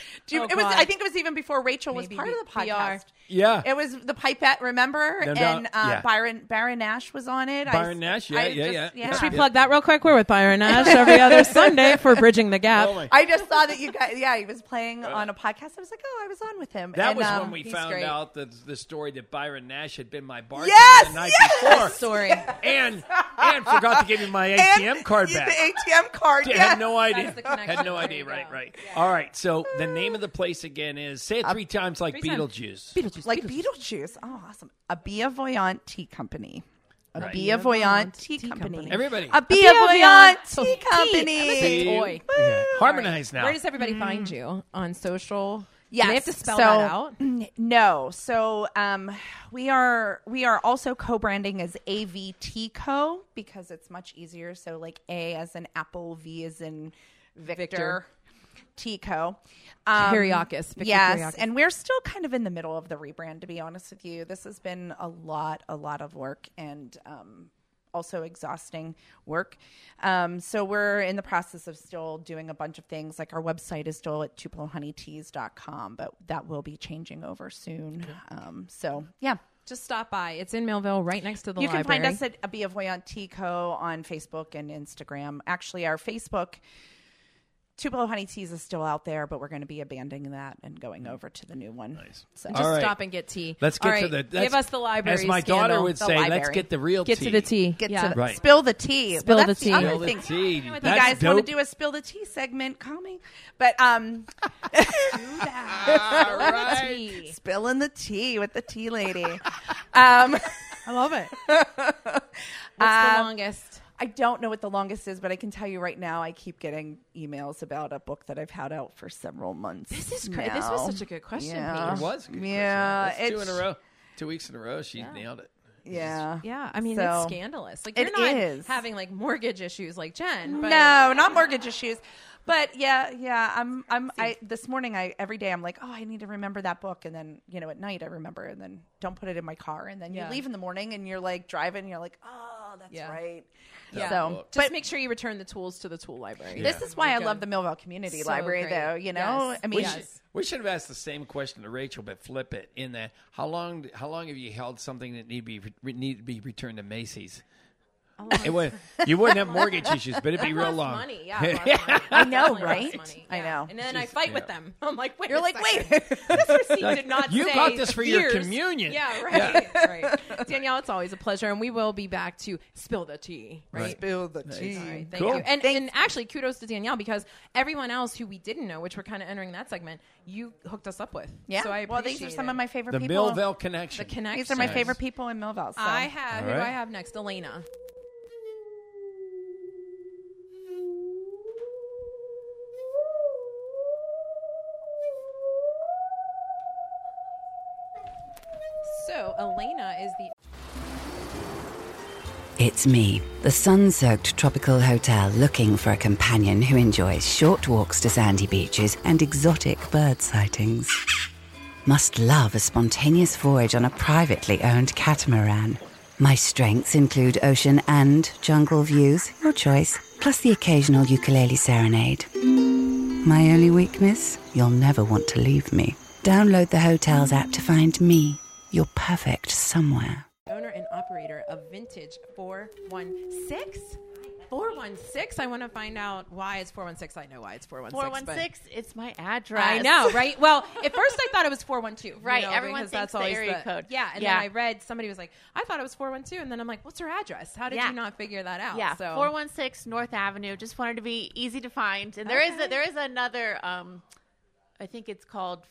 I think it was even before Rachel was Maybe part of the PR. podcast. Yeah. It was the pipette. Remember? No, and yeah. Baron Nash was on it. Byron Nash, yeah. Should we plug that real quick? We're with Byron Nash every other Sunday for Bridging the Gap. Oh my- I just saw that you guys. Yeah, he was playing on a podcast. I was like, oh, I was on with him. That And, was when we he's found great. out the story that Byron Nash had been my bartender Yes, the night yes! before. Story. And forgot to give me my ATM card The back. ATM card. Had Yeah. no idea. That's the connection. Had no There idea. you Right, go. right. All right. So the name of the place again is, say it 3 times like 3 times. Beetlejuice. Beetlejuice. Like Beetlejuice. Oh, awesome. A Bienvoyant Tea Company. A Right. Bienvoyant Tea Company. Everybody. A Bienvoyant So Tea tea. Company. That's a toy. Yeah. Harmonize now. Where does everybody find you? On social? Yes. Do they have to spell So- that out? No. So we are also co-branding as AVT Co. because it's much easier. So like A as in Apple, V as in Victor. Tea Co. Kyriakis. Victor Yes, Kyriakis. and we're still kind of in the middle of the rebrand, to be honest with you. This has been a lot of work and also exhausting work. So we're in the process of still doing a bunch of things. Like our website is still at tuplohoneyteas.com, but that will be changing over soon. So, yeah. Just stop by. It's in Millville, right next to the library. You can find us at A Be a Voyant Tea Co. on Facebook and Instagram. Actually, our Facebook, Tupelo Honey Teas, is still out there, but we're going to be abandoning that and going over to the new one. Nice. So just stop and get tea. Let's get to the... Give us the library As my scandal. daughter would say, let's get the real tea. Get to the tea. Spill the tea. Spill well, the that's tea. the other Spill the thing. tea. You That's guys dope. want to do a Spill the Tea segment? Call me. But Do that. Tea. spilling the tea with the tea lady. I love it. What's the longest? I don't know what the longest is, but I can tell you right now, I keep getting emails about a book that I've had out for several months. This is great. This was such a good question. Yeah. It was a good Yeah, question. That's it's 2 in a row. 2 weeks in a row, she nailed it. Yeah. Yeah, I mean, So, it's scandalous. Like, it you're not is. having like mortgage issues like Jen. But No, not mortgage issues. But this morning every day I'm like, oh, I need to remember that book, and then at night I remember, and then don't put it in my car, and then you leave in the morning and you're like driving, and you're like, oh, that's right. Yeah. So, just make sure you return the tools to the tool library. This is why I love the Millville Community Library, great. though. Yes. I mean, We should have asked the same question to Rachel, but flip it. In that, how long have you held something that need to be returned to Macy's? You wouldn't have mortgage issues, but it'd be real long. Money, yeah. I know, right? I know. And then I fight with them. I'm like, wait. You're like, wait. wait. This receipt did not You say got this for your years. communion. Yeah, right. Right. Danielle, it's always a pleasure, and we will be back to spill the tea. Right. Spill the tea. All right, thank Cool. you. And actually, kudos to Danielle, because everyone else who we didn't know, which we're kind of entering that segment, you hooked us up with. Yeah. So I well, these are appreciate some of my favorite The people. Millville connection. The connection. These are my favorite people in Millville. So. Who All do I right. have next? Elena. So Elena is the... It's me, the sun-soaked tropical hotel, looking for a companion who enjoys short walks to sandy beaches and exotic bird sightings. Must love a spontaneous voyage on a privately owned catamaran. My strengths include ocean and jungle views, your choice, plus the occasional ukulele serenade. My only weakness? You'll never want to leave me. Download the hotel's app to find me, your perfect somewhere. Owner and operator of Vintage 416. 416. I want to find out why it's 416. I know why it's 416. 416. It's my address. I know, right? Well, at first I thought it was 412. Right. You know, Everyone because thinks that's always the area code. Yeah. And then I read, somebody was like, I thought it was 412. And then I'm like, what's her address? How did you not figure that out? Yeah. So 416 North Avenue. Just wanted to be easy to find. And there is another. I think it's called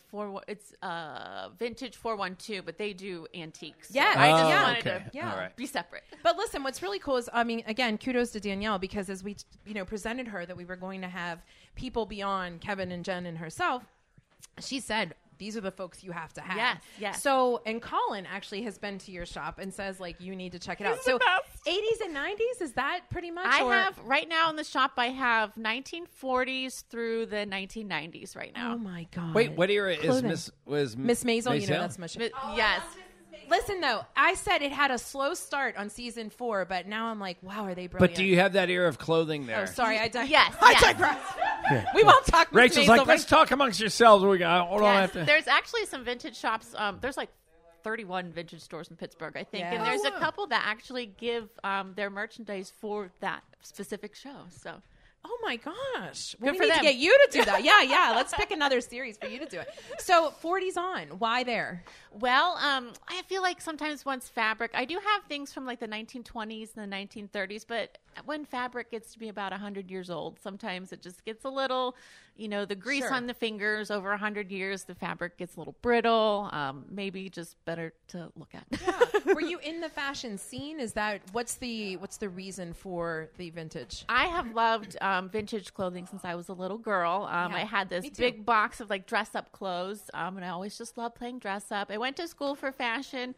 Vintage 412, but they do antiques. Yeah, so I just wanted to All right. be separate. But listen, what's really cool is, I mean, again, kudos to Danielle, because as we, presented her that we were going to have people beyond Kevin and Jen and herself, she said, these are the folks you have to have. Yes, yes. So, and Colin actually has been to your shop and says, like, you need to check it out. So, 80s and 90s, is that pretty much? Right now in the shop, I have 1940s through the 1990s right now. Oh, my God. Wait, what era is Miss Maisel? You know, that's my shit. Yes. Listen, though, I said it had a slow start on season 4, but now I'm like, wow, are they brilliant? But do you have that era of clothing there? Oh, sorry, I digress. Yes. I digress. We won't talk. Rachel's like, let's talk amongst yourselves. We got. Hold on. Yes, there's actually some vintage shops. There's like 31 vintage stores in Pittsburgh, I think, and there's a couple that actually give their merchandise for that specific show. So. Oh my gosh! Good we for need them. to get you to do that. Yeah. Let's pick another series for you to do it. So 40s on. Why there? Well, I feel like sometimes once fabric, I do have things from like the 1920s and the 1930s, but when fabric gets to be about 100 years old, sometimes it just gets a little, the grease on the fingers over 100 years, the fabric gets a little brittle. Maybe just better to look at. Yeah. Were you in the fashion scene? Is that what's the reason for the vintage? I have loved vintage clothing since I was a little girl. I had this big box of like dress up clothes, and I always just loved playing dress up. I went to school for fashion.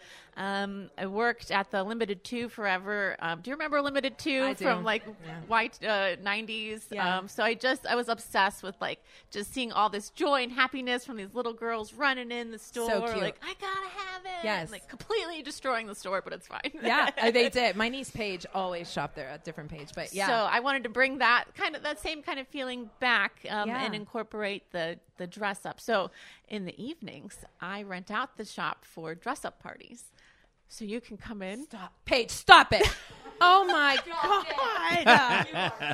I worked at the Limited 2 forever. Do you remember Limited 2 from like white 90s? Yeah. So I was obsessed with like just seeing all this joy and happiness from these little girls running in the store. So cute. Like, I gotta have it. Yes. And, like completely destroying the store, but it's fine. Yeah, they did. My niece Paige always shopped there at different Paige, but yeah. So I wanted to bring that same kind of feeling back and incorporate the dress up. So in the evenings, I rent out the shop for dress up parties. So you can come in. Stop. Paige, stop it. Oh my God.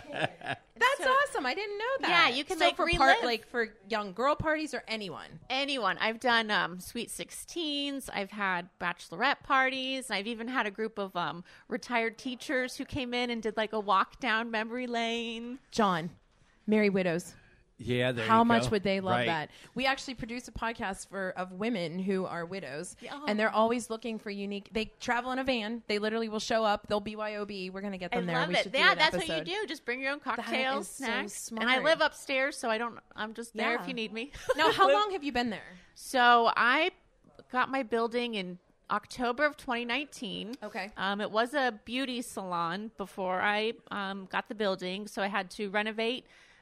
That's awesome. I didn't know that. Yeah, you can for young girl parties or anyone. Anyone. I've done Sweet 16s. I've had bachelorette parties. I've even had a group of retired teachers who came in and did like a walk down memory lane. John, Merry Widows. Yeah, there How you go. much would they love Right. that? We actually produce a podcast of women who are widows, Oh. and they're always looking for unique. They travel in a van. They literally will show up. They'll BYOB. We're gonna get them there. I love We it. should do Yeah, an that's episode. what you do. Just bring your own cocktails, is so snacks. smart. And I live upstairs, so I'm just there Yeah. if you need me. Now, how long have you been there? So I got my building in October of 2019. Okay. It was a beauty salon before I got the building, so I had to renovate,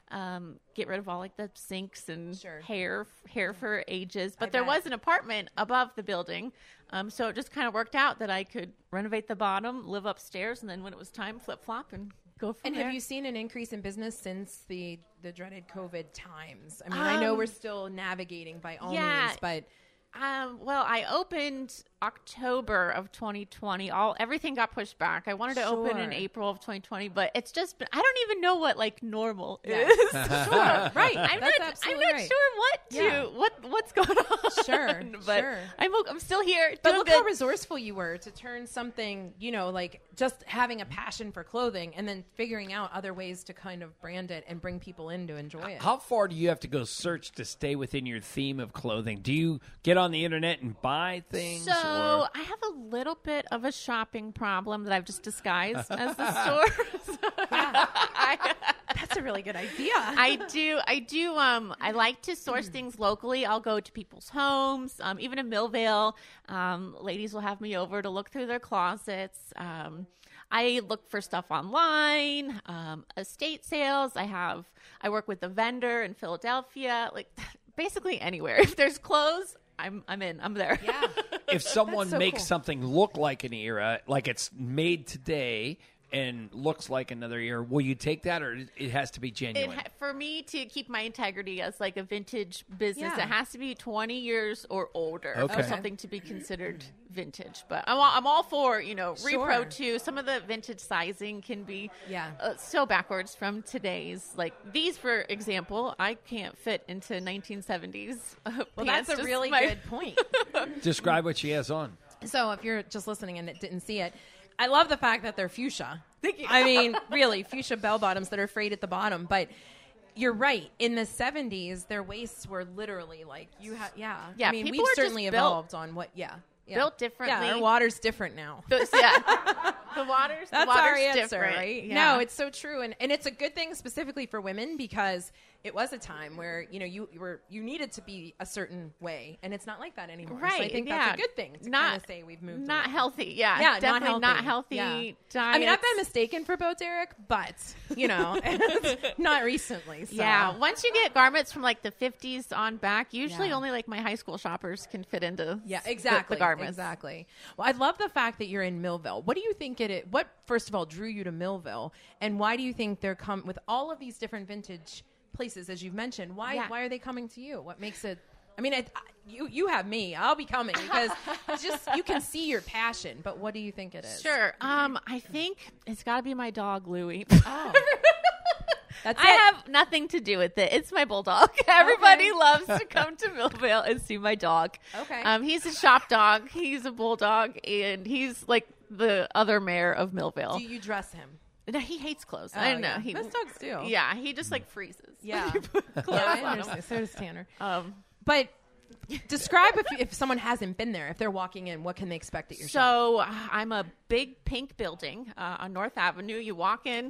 get rid of all like the sinks and hair for ages. But there was an apartment above the building, so it just kind of worked out that I could renovate the bottom, live upstairs, and then when it was time, flip flop and go from there. And have you seen an increase in business since the dreaded COVID times? I mean, I know we're still navigating by all means, but well, I opened October of 2020. Everything got pushed back. I wanted to open in April of 2020, but it's just I don't even know what like normal is. Sure, right? I'm That's not absolutely right. sure what's going on. Sure, but sure. I'm still here. But doing look good. how resourceful you were to turn something, like just having a passion for clothing and then figuring out other ways to kind of brand it and bring people in to enjoy it. How far do you have to go search to stay within your theme of clothing? Do you get on the internet and buy things? So I have a little bit of a shopping problem that I've just disguised as the store. That's a really good idea. I do. I like to source things locally. I'll go to people's homes, even in Millvale. Ladies will have me over to look through their closets. I look for stuff online, estate sales. I work with a vendor in Philadelphia, like basically anywhere. If there's clothes, I'm in. I'm there. Yeah. If someone so makes cool. something look like an era, like it's made today and looks like another era, will you take that, or it has to be genuine? For me to keep my integrity as like a vintage business, Yeah. it has to be 20 years or older Okay. for something to be considered vintage. But I'm all for, repro too. Some of the vintage sizing can be so backwards from today's. Like these, for example, I can't fit into 1970s. Well, that's a really good point. Describe what she has on. So if you're just listening and didn't see it, I love the fact that they're fuchsia. Thank you. I mean, really, fuchsia bell bottoms that are frayed at the bottom. But you're right. In the 70s, their waists were literally like Yeah, I mean, people we've are certainly just evolved on what. Built differently. Yeah, our water's different now. The water's That's our answer, different. right? Yeah. No, it's so true, and it's a good thing specifically for women because it was a time where you needed to be a certain way, and it's not like that anymore. Right? So I think that's a good thing to kind of say we've moved. Not along. healthy. Yeah. Yeah, Definitely not healthy. Yeah. Diets. I mean, I've been mistaken for Boats Eric, but not recently. So. Yeah. Once you get garments from like the 50s on back, usually only like my high school shoppers can fit into the garments. Exactly. Well, I love the fact that you're in Millville. What do you think it is? What, first of all, drew you to Millville, and why do you think they're with all of these different vintage places, as you've mentioned? Why are they coming to you? What makes it? I mean, you have me. I'll be coming because just you can see your passion. But what do you think it is? Sure. I think it's got to be my dog, Louie. Oh. I have nothing to do with it. It's my bulldog. Everybody loves to come to Millvale and see my dog. Okay. He's a shop dog. He's a bulldog, and he's like the other mayor of Millvale. Do you dress him? No, he hates clothes. Oh, I don't know. Most dogs do. Yeah, he just like freezes. Yeah. Clothes I on understand. him. So does Tanner. But describe if someone hasn't been there, if they're walking in, what can they expect at your shop? So I'm a big pink building on North Avenue. You walk in,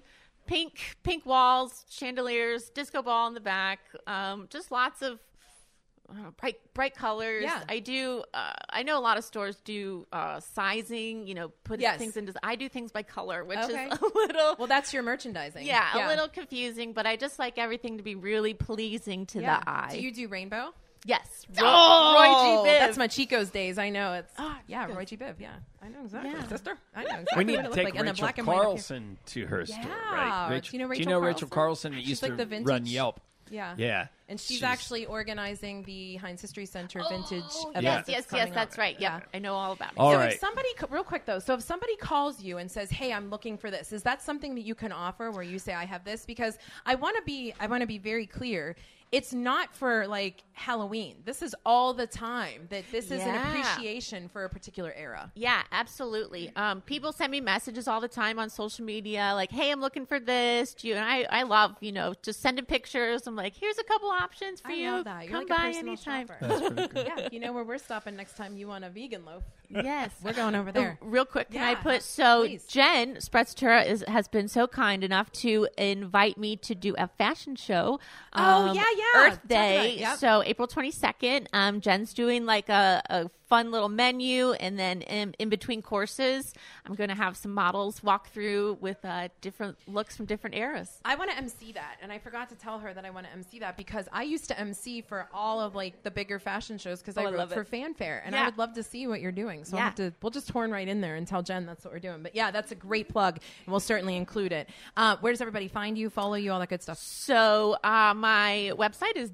pink walls, chandeliers, disco ball in the back, just lots of bright colors. Yeah. I do. I know a lot of stores do sizing. Put things into. I do things by color, which is a little. Well, that's your merchandising. Yeah, a little confusing, but I just like everything to be really pleasing to the eye. Do you do rainbow? Yes. Roy G. Biv. That's my Chico's days. I know it's. Roy G. Biv. Yeah, I know exactly. Yeah. Sister, I know exactly. We need what to it take looked like. And then Rachel black and white up here. Carlson to her store, right? Do you know Rachel Do you know Rachel Carlson that She's used like to the vintage- run Yelp? Yeah. Yeah. And she's actually organizing the Heinz History Center vintage event. Yes, that's right. Yeah, I know all about it. All so right. if somebody, real quick though, so if somebody calls you and says, "Hey, I'm looking for this," is that something that you can offer where you say, "I have this"? Because I want to be very clear. It's not for like Halloween. This is all the time. That this is an appreciation for a particular era. Yeah, absolutely. People send me messages all the time on social media, like, "Hey, I'm looking for this." And I love, just sending pictures. I'm like, "Here's a couple options for you. Love that. You're Come like a by personal anytime." shopper. That's pretty good. Yeah, you know where we're stopping next time you want a vegan loaf. Yes, we're going over there. Real quick, can I Yeah, put please. Jen Sprezzatura has been so kind enough to invite me to do a fashion show. Earth Talk Day. about it. Yep. So April 22nd. Jen's doing like a fun little menu, and then in between courses, I'm going to have some models walk through with different looks from different eras. I want to MC that, and I forgot to tell her that I want to MC that because I used to MC for all of like the bigger fashion shows because I wrote love for it. Fanfare, and Yeah. I would love to see what you're doing. So Yeah. we'll just horn right in there and tell Jen that's what we're doing. But yeah, that's a great plug, and we'll certainly include it. Where does everybody find you, follow you, all that good stuff? So my website is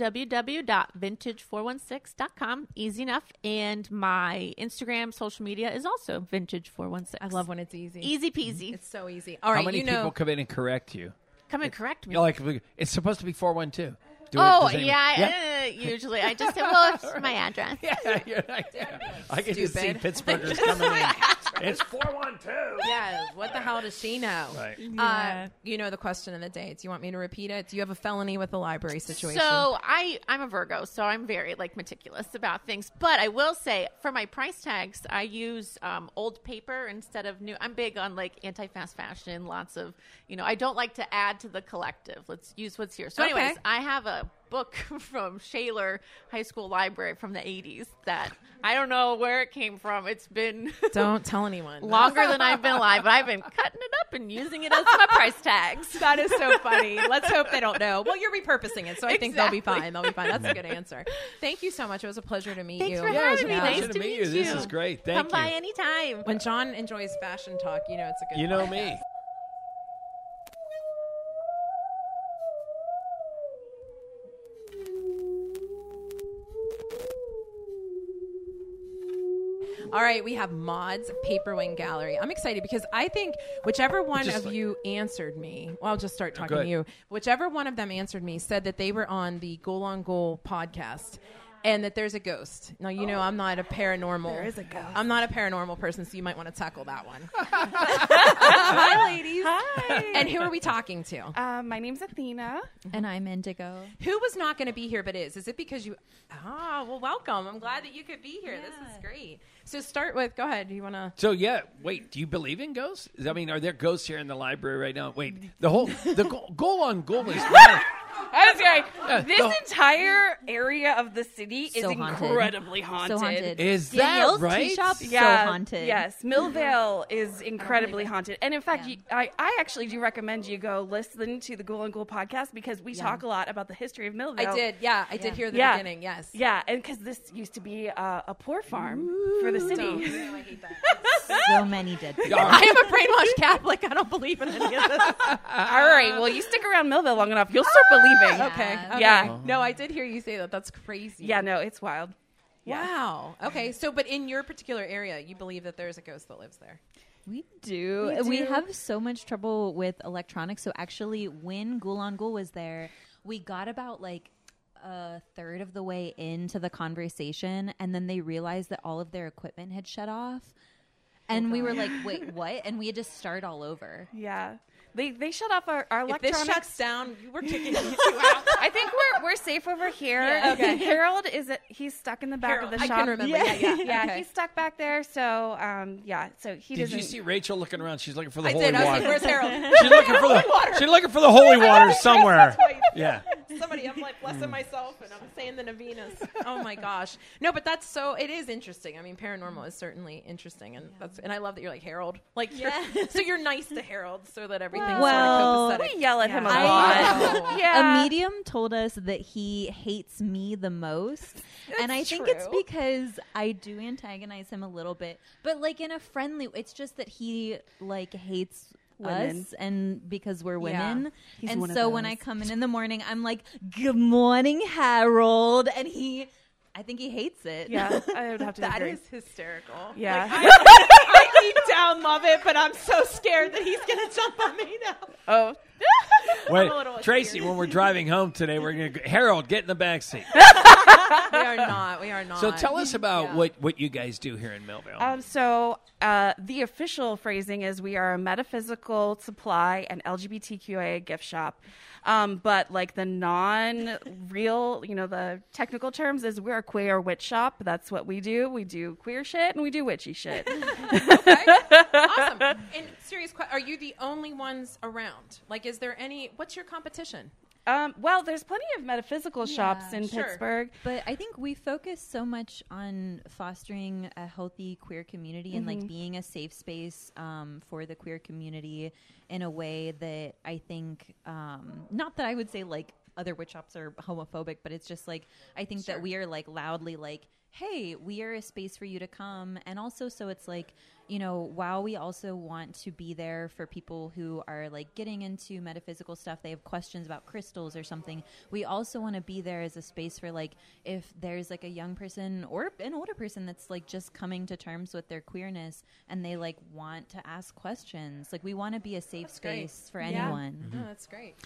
www.vintage416.com. Easy enough. And my Instagram social media is also vintage416. I love when it's easy. Easy peasy. It's so easy. All right, How many people come in and correct you? Come and correct me. You're like, it's supposed to be 412. Usually I just say, well, it's my address. I can just see Pittsburghers coming in. It's 412. Yeah, what the hell does she know? Right. You know the question of the day. Do you want me to repeat it? Do you have a felony with the library situation? So I'm a Virgo, so I'm very meticulous about things. But I will say, for my price tags, I use old paper instead of new. I'm big on anti-fast fashion. Lots of, I don't like to add to the collective. Let's use what's here. So, anyways, I have a book from Shaler High School Library from the 80s that I don't know where it came from. It's been don't tell anyone longer than I've been alive, but I've been cutting it up and using it as my price tags. That is so funny. Let's hope they don't know. Well, you're repurposing it, so I think they'll be fine. They'll be fine. That's a good answer. Thank you so much. It was a pleasure to meet you. Thanks for having me. Yeah, Nice to to meet meet you. This is great. Thank Come you. by anytime. When John enjoys fashion talk, it's a good You know podcast. me. All right, we have Maud's Paper Wing Gallery. I'm excited because I think whichever one of you answered me, well, I'll just start talking to you. Whichever one of them answered me said that they were on the Goal on Goal podcast and that there's a ghost. Now, I'm not a paranormal. There is a ghost. I'm not a paranormal person, so you might want to tackle that one. Hi, ladies. Hi. And who are we talking to? My name's Athena. And I'm Indigo. Who was not going to be here but is? Is it because you... well, welcome. I'm glad that you could be here. Yeah. This is great. So start with... Go ahead. Do you want to... So, wait. Do you believe in ghosts? I mean, are there ghosts here in the library right now? Wait. The Goal on Goal is... I was right. This entire area of the city is incredibly haunted. So haunted. Is Danielle's that right? Tea shop, Yeah, so haunted. Yes, Millvale is incredibly haunted. And in fact, I actually do recommend you go listen to the Goal and Goal podcast because we talk a lot about the history of Millvale. I did. Yeah, I did hear the beginning. Yes. Yeah, and because this used to be a poor farm for the city. I hate that. So many dead people. I am a brainwashed Catholic. I don't believe in any of this. All right, well, you stick around Millvale long enough, you'll start believing. Okay. Yeah. No, I did hear you say that. That's crazy. Yeah, no, it's wild. Yeah. Wow. Okay. So, but in your particular area, you believe that there's a ghost that lives there. We do. We have so much trouble with electronics. So actually, when Goal on Goal was there, we got about a third of the way into the conversation, and then they realized that all of their equipment had shut off. And we were like, wait, what? And we had to start all over. Yeah. They shut off our If this electronics. shuts down, we're kicking you out. I think we're safe over here. Yeah, okay. Harold he's stuck in the back of the shop. I can remember. Yeah. Okay. He's stuck back there. So so he Did doesn't. you see Rachel looking around? She's looking for the I holy did. I was water. like, where's Harold? She's looking for the holy water somewhere. Yeah. Somebody, I'm like blessing myself and I'm saying the novenas. Oh my gosh. No, but it is interesting. I mean, paranormal is certainly interesting, and I love that you're like Harold. Like, so you're nice to Harold so that everything's sort of copacetic. We yell at him a lot. A medium told us that he hates me the most. And I think it's true. because I do antagonize him a little bit, but like in a friendly, it's just that he like hates women. us and because we're women. He's And one of so when those. I come in the morning, I'm like, good morning, Harold. And I think he hates it. Yeah, I would have to That agree. is hysterical. Yeah. Like, I deep down love it, but I'm so scared that he's going to jump on me now. Oh. Wait, I'm a little Tracy, when we're driving home today, we're going to Harold, get in the back seat. We are not. So tell us about what you guys do here in Millvale. So the official phrasing is we are a metaphysical supply and LGBTQIA gift shop. But like the non-real, the technical terms is we're a queer witch shop. That's what we do. We do queer shit and we do witchy shit. Awesome. And serious question, are you the only ones around? Like, is there what's your competition? Well, there's plenty of metaphysical shops in sure. Pittsburgh. But I think we focus so much on fostering a healthy queer community and like being a safe space for the queer community in a way that I think, not that I would say like other witch shops are homophobic, but it's just like, I think that we are like loudly like, hey, we are a space for you to come. And also, so it's like, while we also want to be there for people who are like getting into metaphysical stuff, they have questions about crystals or something, we also want to be there as a space for like, if there's like a young person or an older person that's like just coming to terms with their queerness and they like want to ask questions, like we want to be a safe space for anyone. No, that's great.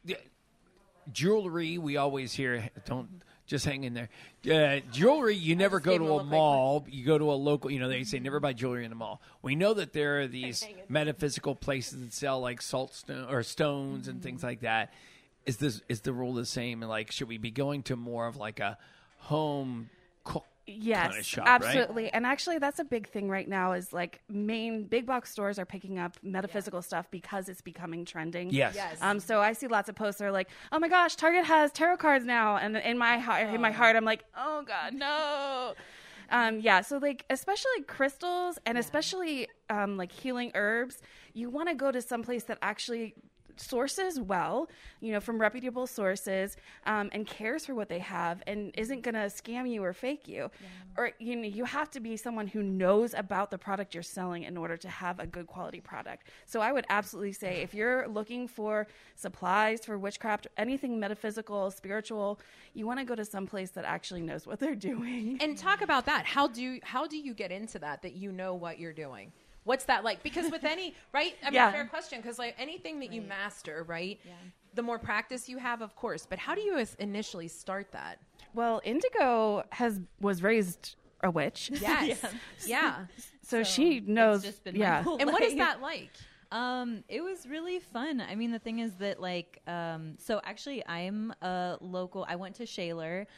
Jewelry, we always hear, don't just hang in there. Jewelry, you never go to a mall. You go to a local, they say never buy jewelry in a mall. We know that there are these metaphysical places that sell like stones and things like that. Is the rule the same? And like, should we be going to more of like a home cook Yes, kind of shop, absolutely. right? And actually, that's a big thing right now is like main big box stores are picking up metaphysical stuff because it's becoming trending. Yes. So I see lots of posts that are like, oh my gosh, Target has tarot cards now. And in my heart, I'm like, oh God, no. So like, especially crystals and especially like healing herbs, you want to go to some place that actually sources well, from reputable sources, and cares for what they have and isn't going to scam you or fake you. Or, you have to be someone who knows about the product you're selling in order to have a good quality product. So I would absolutely say if you're looking for supplies for witchcraft, anything metaphysical, spiritual, you want to go to some place that actually knows what they're doing. And talk about that. How do you get into that you know what you're doing? What's that like? Because with any, right? I mean, fair question. Because like anything that you master, right? Yeah. The more practice you have, of course. But how do you initially start that? Well, Indigo was raised a witch. Yes. Yeah. So she knows. It's just been my whole And what is life. that like? It was really fun. I mean, the thing is that like, so actually I'm a local, I went to Shaler,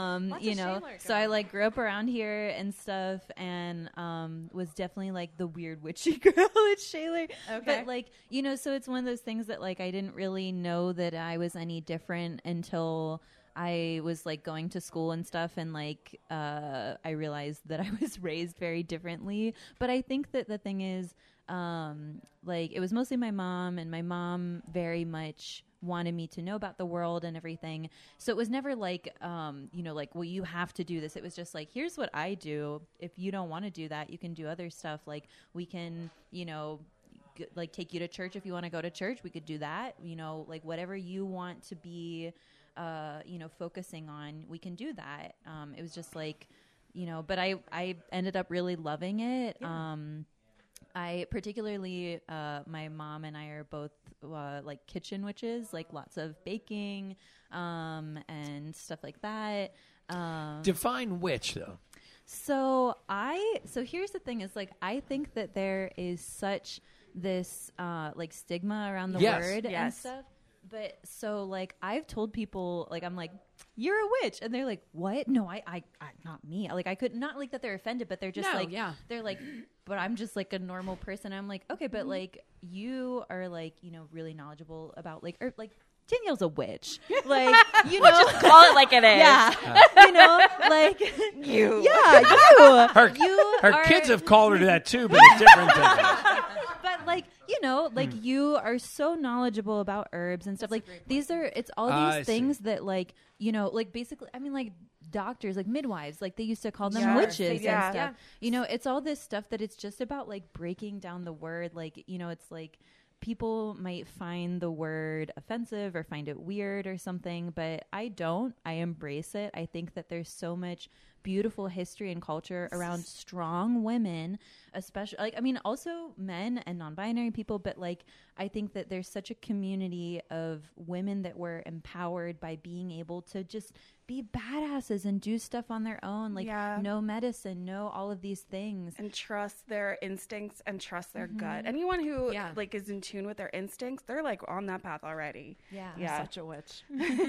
so I like grew up around here and stuff and, was definitely like the weird witchy girl at Shaler. Okay. But like, so it's one of those things that like, I didn't really know that I was any different until I was like going to school and stuff and like, I realized that I was raised very differently. But I think that the thing is, like it was mostly my mom, and my mom very much wanted me to know about the world and everything. So it was never like, like, well, you have to do this. It was just like, here's what I do. If you don't want to do that, you can do other stuff. Like we can, like take you to church. If you want to go to church, we could do that. Like whatever you want to be, focusing on, we can do that. It was just like, but I ended up really loving it. Yeah. I particularly, my mom and I are both like kitchen witches, like lots of baking and stuff like that. Define witch, though. So here's the thing is like, I think that there is such this like stigma around the Yes. word and Yes. stuff. But so like I've told people like I'm like, you're a witch, and they're like, what? No, I not me. Like I could not like that they're offended, but they're just No, like, yeah. they're like, but I'm just like a normal person. I'm like, okay, but like you are like, you know, really knowledgeable about like Danielle's a witch. Like, you know, just call it like it is. Yeah. You know, like you. Yeah, you. Her kids have called her that too, but it's different things. But like, you know, like you are so knowledgeable about herbs and stuff. Like it's all I these see. things that like, you know, like basically, I mean, like doctors, like midwives, like they used to call them Sure. witches Yeah. and stuff. You know, it's all this stuff that it's just about like breaking down the word. Like, you know, it's like people might find the word offensive or find it weird or something, but I don't. I embrace it. I think that there's so much beautiful history and culture around strong women, especially like, I mean, also men and non-binary people, but like, I think that there's such a community of women that were empowered by being able to just be badasses and do stuff on their own, like know medicine, know all of these things, and trust their instincts and trust their gut. Anyone who like is in tune with their instincts, they're like on that path already. Yeah. I'm such a witch.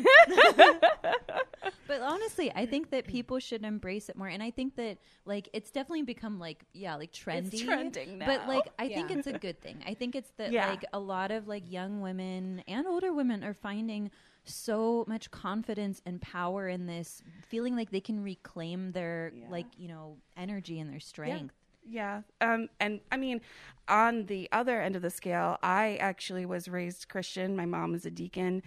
But honestly, I think that people should embrace it more, and I think that like it's definitely become like like trendy. It's trending now. But like I think it's a good thing. I think it's that like a lot of like young women and older women are finding so much confidence and power in this, feeling like they can reclaim their like, you know, energy and their strength. Yeah. And I mean, on the other end of the scale, I actually was raised Christian. My mom was a deacon.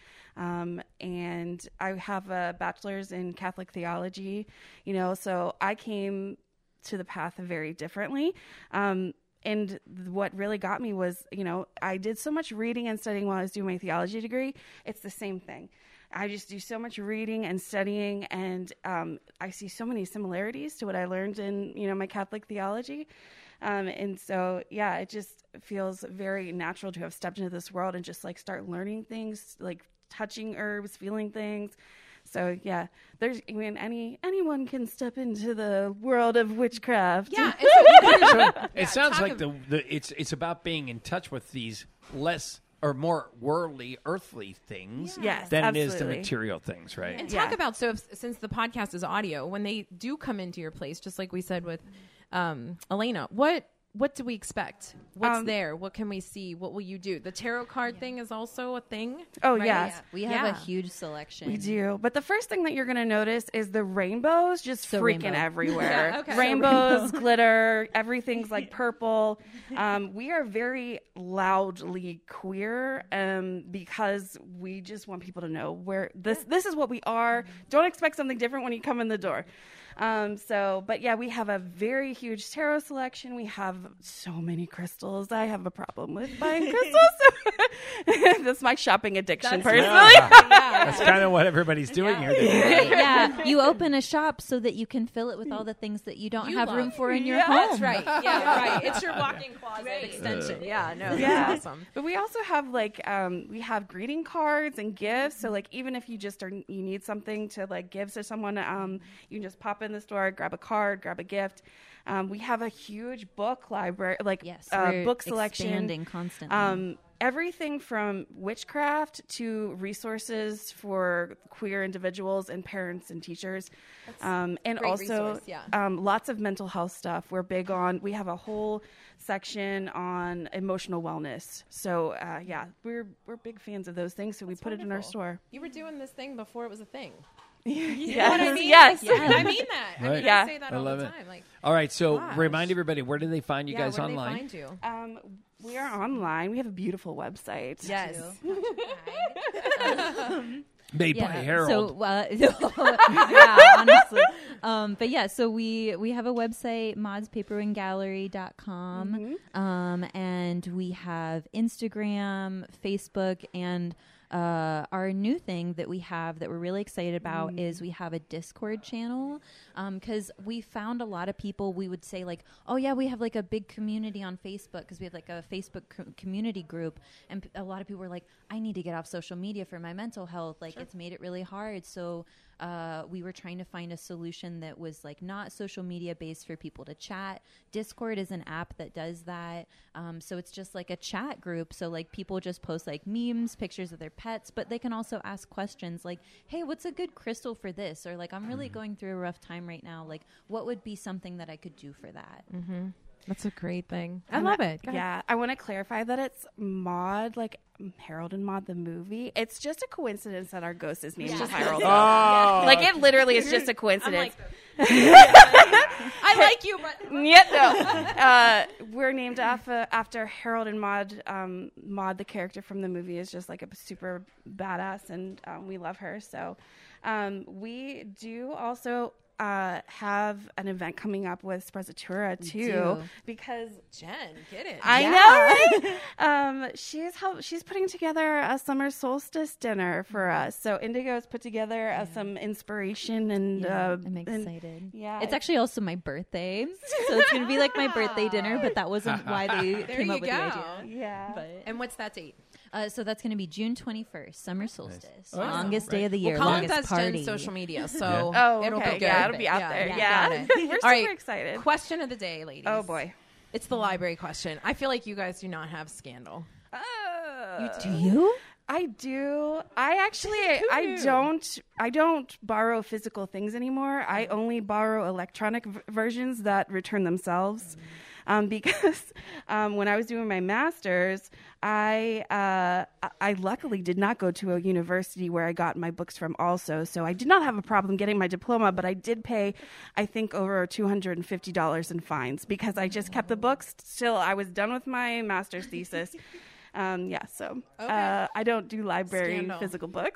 And I have a bachelor's in Catholic theology, you know, so I came to the path very differently. And what really got me was, you know, I did so much reading and studying while I was doing my theology degree. It's the same thing. I just do so much reading and studying, and I see so many similarities to what I learned in, you know, my Catholic theology. And so, yeah, it just feels very natural to have stepped into this world and just like start learning things, like touching herbs, feeling things. So yeah, anyone can step into the world of witchcraft. Yeah, It sounds like it's about being in touch with these less or more worldly, earthly things than it is the material things, right? And talk about, since the podcast is audio, when they do come into your place, just like we said with Elena, what do we expect? What's there? What can we see? What will you do? The tarot card thing is also a thing. Oh, right? yes. We have a huge selection. We do. But the first thing that you're going to notice is the rainbows just freaking everywhere. Yeah, okay. Rainbows, glitter, everything's like purple. We are very loudly queer because we just want people to know where this is what we are. Don't expect something different when you come in the door. But yeah, we have a very huge tarot selection. We have so many crystals. I have a problem with buying crystals. That's my shopping addiction, personally. That's kind of what everybody's doing here today. Yeah, you open a shop so that you can fill it with all the things that you don't have room for in your home. That's right. Yeah, right. It's your walk-in closet extension. Yeah, no, that's awesome. But we also have like we have greeting cards and gifts. So like even if you just you need something to like give to someone, you can just pop in the store, grab a card, grab a gift. We have a huge book library, like book selection, expanding constantly. Everything from witchcraft to resources for queer individuals and parents and teachers, and also lots of mental health stuff. We have a whole section on emotional wellness. So we're big fans of those things. So we put it in our store. You were doing this thing before it was a thing. You know what I mean? Yes. I mean that. Right. I mean, I say that all the time. Like, all right, so remind everybody, where do they find you guys where do online? they find you? We are online. We have a beautiful website. Yes. Made by Harold. So, honestly. But yeah, so we have a website, modspaperwinggallery.com. And we have Instagram, Facebook, and our new thing that we have that we're really excited about is we have a Discord channel, because we found a lot of people, we would say like, oh yeah, we have like a big community on Facebook because we have like a Facebook community group, and a lot of people were like, I need to get off social media for my mental health. Like it's made it really hard. So we were trying to find a solution that was like not social media based for people to chat. Discord is an app that does that. So it's just like a chat group. So like people just post like memes, pictures of their pets, but they can also ask questions like, hey, what's a good crystal for this? Or like, I'm really going through a rough time right now. Like, what would be something that I could do for that? Mm-hmm. That's a great thing. I love it. Yeah. I want to clarify that it's Maude, like Harold and Maude the movie. It's just a coincidence that our ghost is named Harold. Oh. Like it literally is just a coincidence. I like you, but we're named after Harold and Maude. Maude, the character from the movie, is just like a super badass, and we love her. So we do also have an event coming up with Sprezzatura too, because Jen, get it. I know, right? She's putting together a summer solstice dinner for us. So Indigo's put together some inspiration, and I'm excited. Yeah, it's actually also my birthday, so it's gonna be like my birthday dinner. But that wasn't why they came up with the idea. Yeah. And what's that date? So that's going to be June 21st, summer solstice, Oh, longest day of the year, Well, Colin longest does party. Jen's social media, so it'll be good. Yeah, it'll be out there. Yeah. Got it. We're All right, super excited. Question of the day, ladies. Oh boy, it's the library question. I feel like you guys do not have Scandal. Do you? I do. I don't borrow physical things anymore. I only borrow electronic versions that return themselves. Because when I was doing my master's, I luckily did not go to a university where I got my books from also. So I did not have a problem getting my diploma, but I did pay, I think, over $250 in fines because I just kept the books till I was done with my master's thesis. I don't do library physical books.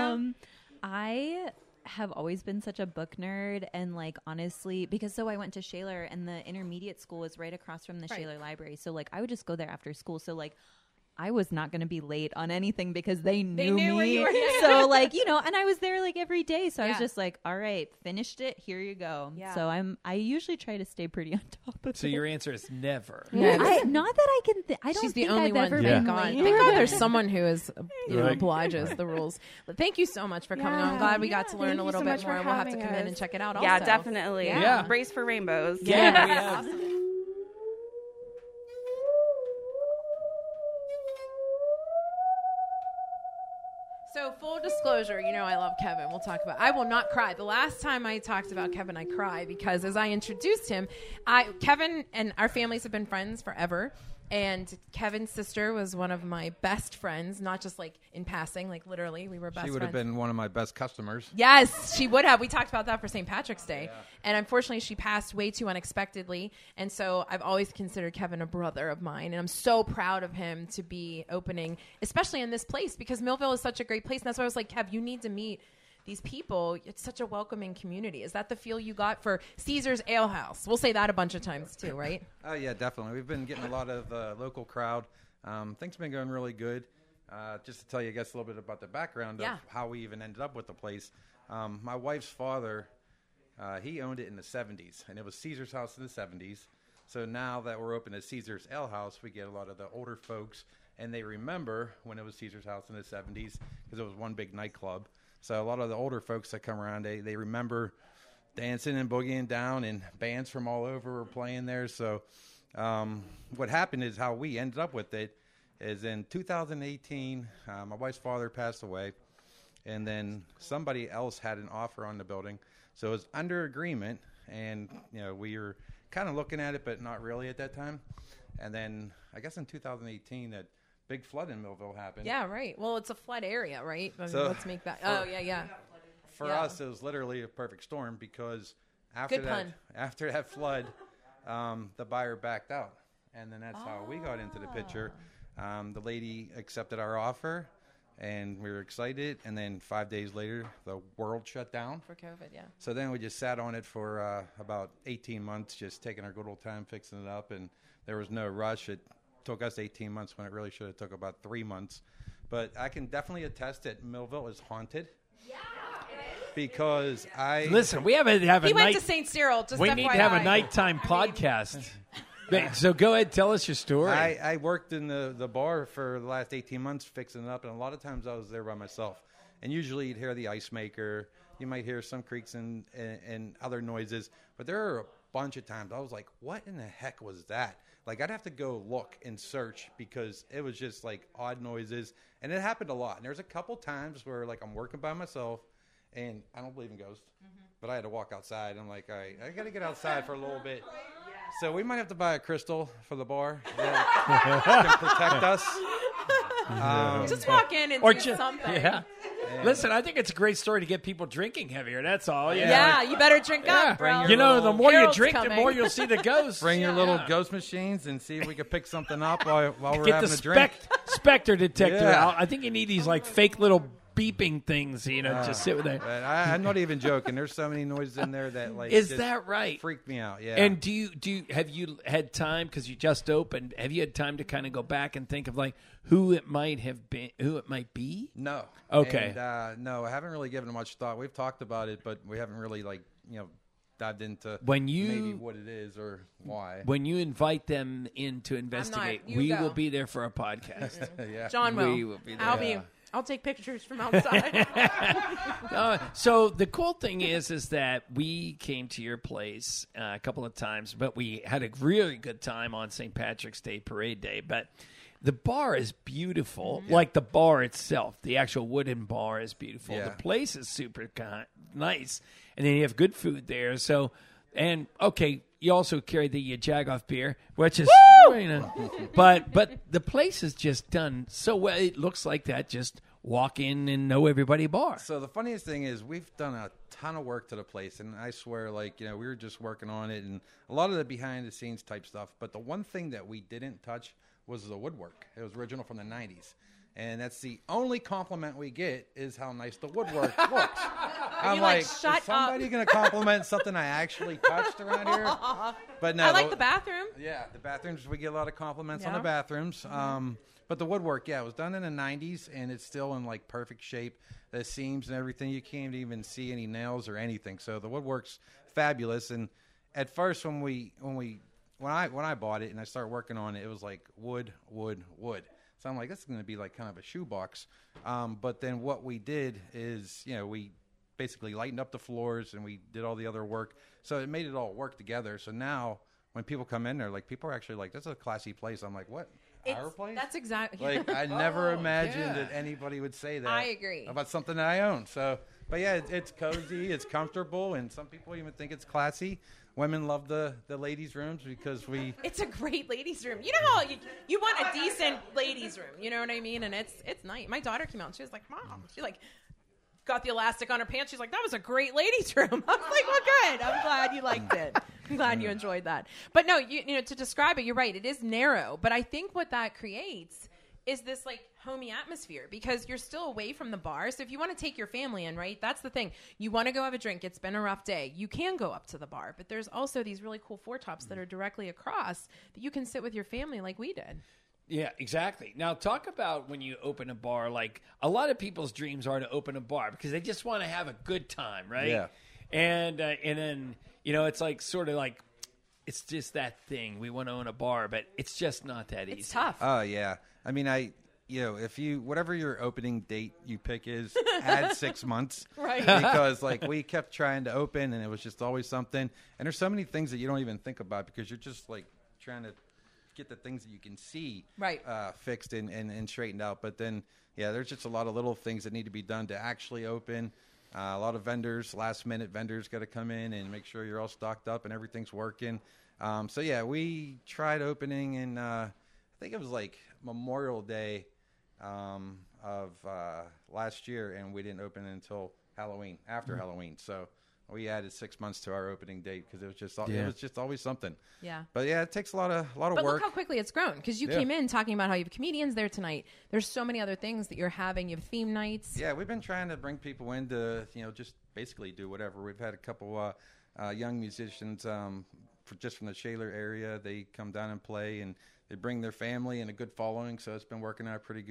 I have always been such a book nerd, and like honestly, because I went to Shaler, and the intermediate school was right across from the Shaler library, so like I would just go there after school. So like I was not going to be late on anything because they knew me. where you were. So like, and I was there like every day. So I was just like, all right, finished it. Here you go. Yeah. So I usually try to stay pretty on top of it. So your answer is never. Not that I can. I don't She's the think only I've one. ever Thank been God. late. Thank God there's someone who is Right. obliges the rules. But thank you so much for coming on. Glad we got to learn a little bit more. We'll have to come in and check it out. Yeah, also. definitely. Yeah. Brace for rainbows. Yeah. So full disclosure, I love Kevin. We'll talk about. I will not cry. The last time I talked about Kevin, I cried because as I introduced him, Kevin and our families have been friends forever. And Kevin's sister was one of my best friends, not just like in passing, like literally, we were best friends. She would have been one of my best customers. Yes, she would have. We talked about that for St. Patrick's Day. Yeah. And unfortunately, she passed way too unexpectedly. And so I've always considered Kevin a brother of mine. And I'm so proud of him to be opening, especially in this place, because Millville is such a great place. And that's why I was like, Kev, you need to meet these people. It's such a welcoming community. Is that the feel you got for Caesar's Ale House? We'll say that a bunch of times too, right? Oh, yeah, definitely. We've been getting a lot of local crowd. Things have been going really good. Just to tell you, I guess, a little bit about the background of how we even ended up with the place. My wife's father, he owned it in the 70s, and it was Caesar's House in the 70s. So now that we're open at Caesar's Ale House, we get a lot of the older folks, and they remember when it was Caesar's House in the 70s because it was one big nightclub. So a lot of the older folks that come around, they remember dancing and boogieing down, and bands from all over were playing there. So what happened is how we ended up with it is in 2018, my wife's father passed away, and then somebody else had an offer on the building. So it was under agreement, and we were kind of looking at it, but not really at that time. And then I guess in 2018 that big flood in Millville happened. Yeah, right. Well, it's a flood area, right? I mean, So let's make that. For us, it was literally a perfect storm because after that flood, the buyer backed out, and then that's how we got into the picture. The lady accepted our offer, and we were excited. And then 5 days later, the world shut down for COVID. Yeah. So then we just sat on it for about 18 months, just taking our good old time fixing it up, and there was no rush. It took us 18 months when it really should have took about 3 months. But I can definitely attest that Millville is haunted. Yeah, because listen. We have a He went night. to St. Cyril. Just we FYI. need to have a nighttime podcast. So go ahead, tell us your story. I worked in the bar for the last 18 months fixing it up, and a lot of times I was there by myself. And usually you'd hear the ice maker. You might hear some creaks and other noises. But there are a bunch of times I was like, what in the heck was that? Like, I'd have to go look and search because it was just, like, odd noises. And it happened a lot. And there's a couple times where, like, I'm working by myself, and I don't believe in ghosts. But I had to walk outside. I'm like, all right, I got to get outside for a little bit. So we might have to buy a crystal for the bar that can protect us. Just walk in and do something. Yeah. Listen, I think it's a great story to get people drinking heavier. That's all. Yeah, you better drink up, bro. You know, the more Harold's you drink, coming. the more you'll see the ghosts. Bring your little ghost machines and see if we can pick something up while we're Get having the a drink. Spectre detector Yeah. out. I think you need these like fake little beeping things, just sit with it. But I'm not even joking. There's so many noises in there that like Is just that right? Freaked me out. Yeah. And have you had time, because you just opened, have you had time to kind of go back and think of like who it might be? No. Okay. And, no, I haven't really given it much thought. We've talked about it, but we haven't really dived into maybe what it is or why. When you invite them in to investigate, we will be there for a podcast. Yeah. John will. We will be there. I'll take pictures from outside. So the cool thing is that we came to your place a couple of times, but we had a really good time on St. Patrick's Day Parade Day. But the bar is beautiful, like the bar itself. The actual wooden bar is beautiful. Yeah. The place is super nice, and then you have good food there. So, and okay, you also carry the Jagoff beer, which is, but the place is just done so well. It looks like that. Just walk in and know everybody bar. So the funniest thing is we've done a ton of work to the place, and I swear, we were just working on it and a lot of the behind the scenes type stuff. But the one thing that we didn't touch was the woodwork. It was original from the 90s. And that's the only compliment we get is how nice the woodwork looks. I'm like, shut is somebody going to compliment something I actually touched around here? But no, I like the bathroom. Yeah, the bathrooms, we get a lot of compliments on the bathrooms. But the woodwork, it was done in the 90s, and it's still in, perfect shape. The seams and everything, you can't even see any nails or anything. So the woodwork's fabulous. And at first, when I bought it and I started working on it, it was like wood. So I'm like, this is going to be like kind of a shoebox. But then what we did is, we basically lightened up the floors and we did all the other work. So it made it all work together. So now when people come in there, people are actually like, this is a classy place. I'm like, what? Our place? That's exactly. I never imagined that anybody would say that. I agree. About something that I own. So, but yeah, it's cozy, it's comfortable, and some people even think it's classy. Women love the ladies' rooms because It's a great ladies' room. You know how you want a decent ladies' room. You know what I mean? And it's nice. My daughter came out and she was like, Mom. She got the elastic on her pants. She's like, that was a great ladies' room. I was like, well, good. I'm glad you liked it. I'm glad you enjoyed that. But no, you know, to describe it, you're right. It is narrow. But I think what that creates is this homey atmosphere because you're still away from the bar. So if you want to take your family in, right, that's the thing. You want to go have a drink. It's been a rough day. You can go up to the bar. But there's also these really cool four tops that are directly across that you can sit with your family like we did. Yeah, exactly. Now, talk about when you open a bar. A lot of people's dreams are to open a bar because they just want to have a good time, right? Yeah. And then, it's it's just that thing. We want to own a bar, but it's just not that easy. It's tough. Oh, yeah. I mean, if whatever your opening date you pick is, add 6 months. Right. Because, we kept trying to open, and it was just always something. And there's so many things that you don't even think about because you're just, trying to get the things that you can see fixed and straightened out. But then, there's just a lot of little things that need to be done to actually open. A lot of vendors, last-minute vendors got to come in and make sure you're all stocked up and everything's working. We tried opening in, I think it was Memorial Day of last year, and we didn't open until Halloween, after Halloween. So we added 6 months to our opening date because it was just always something. Yeah. But it takes a lot of but work. Look how quickly it's grown because you came in talking about how you have comedians there tonight. There's so many other things that you're having. You have theme nights. Yeah, we've been trying to bring people in to just basically do whatever. We've had a couple young musicians from the Shaler area. They come down and play, and they bring their family and a good following. So it's been working out pretty good.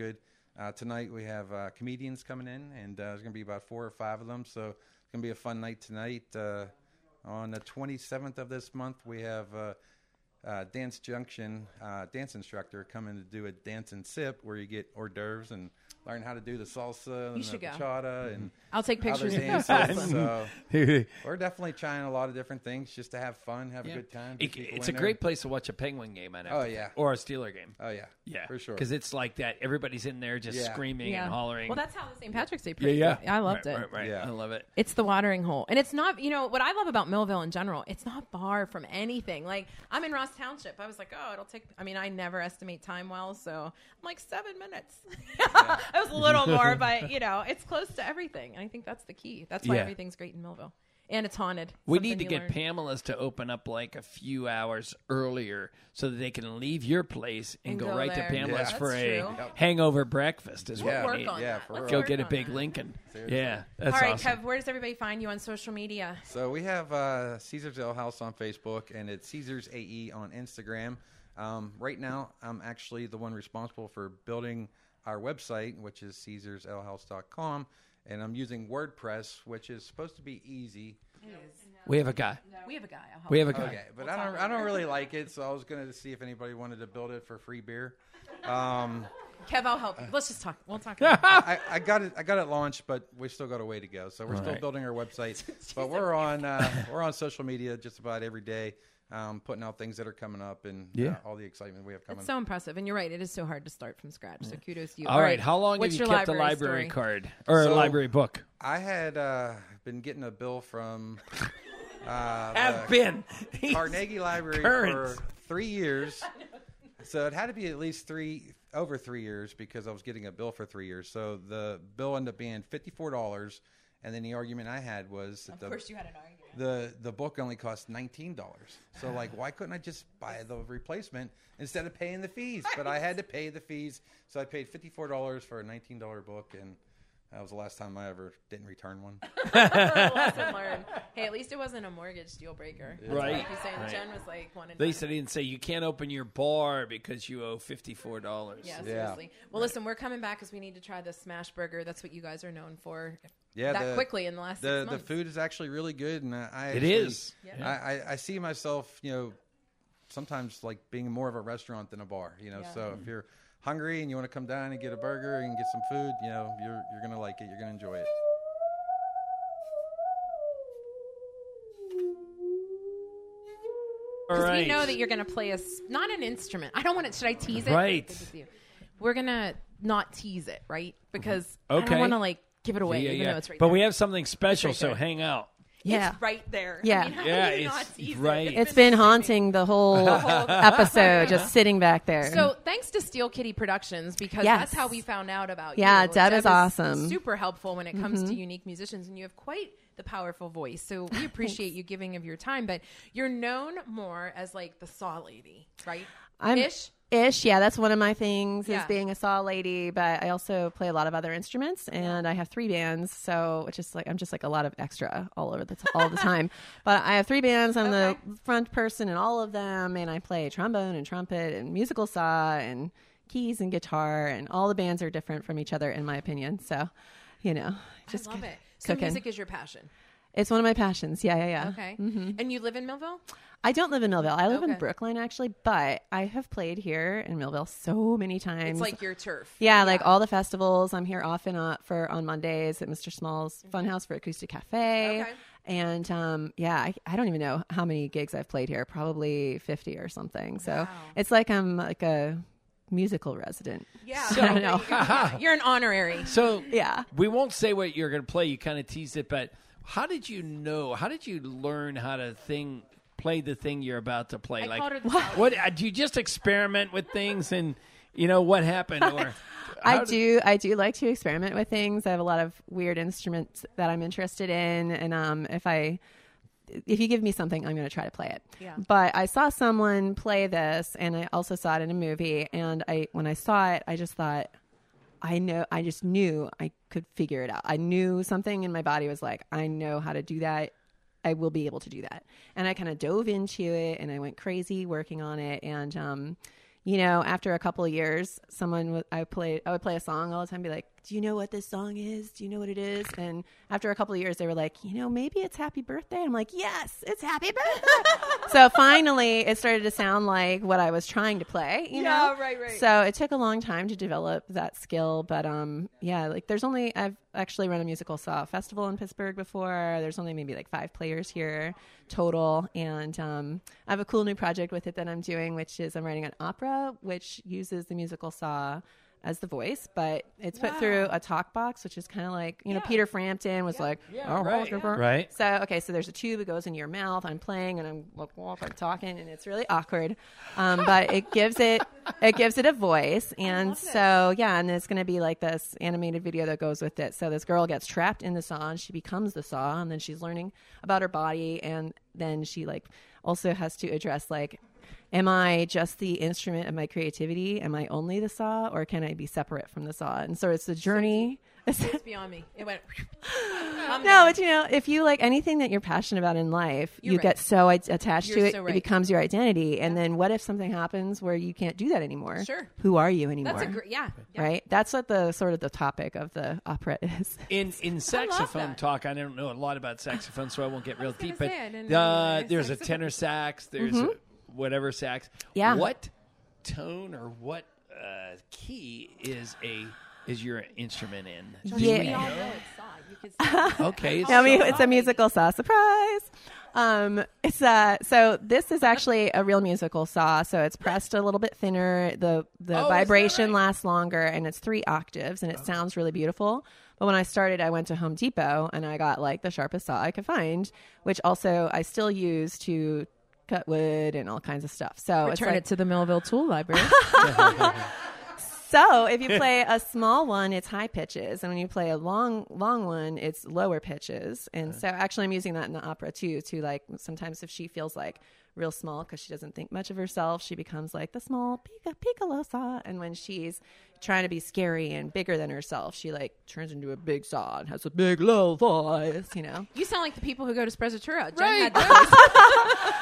Tonight we have comedians coming in, and there's going to be about 4 or 5 of them. So it's going to be a fun night tonight. On the 27th of this month, we have Dance Junction dance instructor coming to do a dance and sip where you get hors d'oeuvres and learn how to do the salsa and the bachata and I'll take pictures of dances. So we're definitely trying a lot of different things just to have fun, have a good time. It's a great place to watch a Penguin game. Or a Steeler game. Oh yeah, yeah, for sure. Because it's like that. Everybody's in there just screaming and hollering. Well, that's how the St. Patrick's Day parade. Yeah. I loved it. Right. Yeah. I love it. It's the watering hole, and it's not. What I love about Millville in general, it's not far from anything. Like I'm in Ross Township. I was like, oh, it'll take. I mean, I never estimate time well, so I'm like 7 minutes. I was a little more, but it's close to everything. And I think that's the key. That's why everything's great in Millville. And it's haunted. We need to get Pamela's to open up like a few hours earlier so that they can leave your place and go right to Pamela's for a hangover breakfast is what we need. Go get a big Lincoln. Seriously. Yeah, that's all right, awesome. Kev, where does everybody find you on social media? So we have Caesar's Ale House on Facebook, and it's Caesar's AE on Instagram. Right now, I'm actually the one responsible for building our website, which is CaesarsAleHouse.com. And I'm using WordPress, which is supposed to be easy. It is. We have a guy. We have a guy. Okay, but I don't really like it, so I was going to see if anybody wanted to build it for free beer. Kev, I'll help you. Let's just talk. We'll talk. I got it launched, but we still got a way to go. So we're still building our website, but we're on social media just about every day. Putting out things that are coming up and all the excitement we have coming. It's so impressive, and you're right. It is so hard to start from scratch. So kudos to you. All right, how long have you kept the library card or a library book? I had been getting a bill from Carnegie Library for 3 years. So it had to be at least over 3 years because I was getting a bill for 3 years. So the bill ended up being $54. And then the argument I had was that of course you had an argument. The book only cost $19. So why couldn't I just buy the replacement instead of paying the fees? But I had to pay the fees, so I paid $54 for a $19 book, and that was the last time I ever didn't return one. Lesson learned. Hey, at least it wasn't a mortgage deal breaker. That's right. Like you're saying, Jen was like one. At least I didn't say you can't open your bar because you owe $54. Yeah, seriously. Well, listen, we're coming back because we need to try the smash burger. That's what you guys are known for. Yeah, quickly in the last 6 months. The food is actually really good, and it is. I see myself, sometimes like being more of a restaurant than a bar. So if you're hungry and you want to come down and get a burger and get some food, you're gonna like it. You're gonna enjoy it. Because we know that you're gonna play not an instrument. I don't want it. Should I tease it? Right. We're gonna not tease it, right? Because I don't want to give it away, even though it's right but there. we have something special, right so there. hang out. Yeah. It's right there. Yeah. I mean, how do you not tease it? It's been haunting the whole episode, just sitting back there. So thanks to Steel Kitty Productions, because that's how we found out about you. Yeah, Deb is awesome. Super helpful when it comes to unique musicians, and you have quite the powerful voice. So we appreciate you giving of your time, but you're known more as like the saw lady, right? Ish, yeah, that's one of my things is being a saw lady, but I also play a lot of other instruments, and I have 3 bands, so it's just like I'm just like a lot of extra all the time. But I have 3 bands. I'm the front person in all of them, and I play trombone and trumpet and musical saw and keys and guitar, and all the bands are different from each other in my opinion. So, just I love it. So music is your passion. It's one of my passions. Yeah. Okay. And you live in Millville? I don't live in Millville. I live in Brookline, actually, but I have played here in Millville so many times. It's like your turf. Yeah, like all the festivals. I'm here often on Mondays at Mr. Small's Funhouse for Acoustic Cafe. Okay. And I don't even know how many gigs I've played here, probably 50 or something. So it's like I'm like a musical resident. Yeah. So, you're an honorary. So we won't say what you're going to play. You kind of teased it, but how did you learn how to play the thing you're about to play? What do you just experiment with things and what happened? Or I do like to experiment with things. I have a lot of weird instruments that I'm interested in, and if you give me something, I'm going to try to play it. Yeah. But I saw someone play this, and I also saw it in a movie, and when I saw it, I just thought, I just knew I could figure it out. I knew something in my body was like, I know how to do that. I will be able to do that. And I kind of dove into it, and I went crazy working on it. And, after a couple of years, I would play a song all the time, and be like, do you know what this song is? Do you know what it is? And after a couple of years, they were like, maybe it's Happy Birthday. I'm like, yes, it's Happy Birthday. So finally, it started to sound like what I was trying to play, Yeah, right. So it took a long time to develop that skill. But I've actually run a musical saw festival in Pittsburgh before. There's only maybe like 5 players here total. And I have a cool new project with it that I'm doing, which is I'm writing an opera, which uses the musical saw as the voice, but it's put through a talk box, which is kind of like, Peter Frampton was like, right. So there's a tube that goes into your mouth. I'm playing and I'm talking, and it's really awkward. But it gives it a voice. And so, and it's going to be like this animated video that goes with it. So this girl gets trapped in the saw and she becomes the saw, and then she's learning about her body. And then she also has to address am I just the instrument of my creativity? Am I only the saw, or can I be separate from the saw? And so it's a journey. It's beyond me. It went. But if you like anything that you're passionate about in life, you get so attached to it, it becomes your identity. And then what if something happens where you can't do that anymore? Sure. Who are you anymore? That's right. That's what the sort of the topic of the opera is. In saxophone talk, I don't know a lot about saxophone, so I won't get real deep. But there's a tenor sax. There's a whatever sax. Yeah. What tone or what key is your instrument in? Do we all know it's saw. You could say. Okay. It's a musical saw. Surprise. So this is actually a real musical saw. So it's pressed a little bit thinner. The vibration lasts longer, and it's 3 octaves, and it sounds really beautiful. But when I started, I went to Home Depot and I got the sharpest saw I could find, which also I still use to cut wood and all kinds of stuff. So return it to the Millville Tool Library. So if you play a small one, it's high pitches, and when you play a long one, it's lower pitches. And so actually, I'm using that in the opera too. To sometimes if she feels real small because she doesn't think much of herself, she becomes the small piccolo saw. And when she's trying to be scary and bigger than herself, she turns into a big saw and has a big low voice. You sound like the people who go to Sprezzatura. Right. Jen had that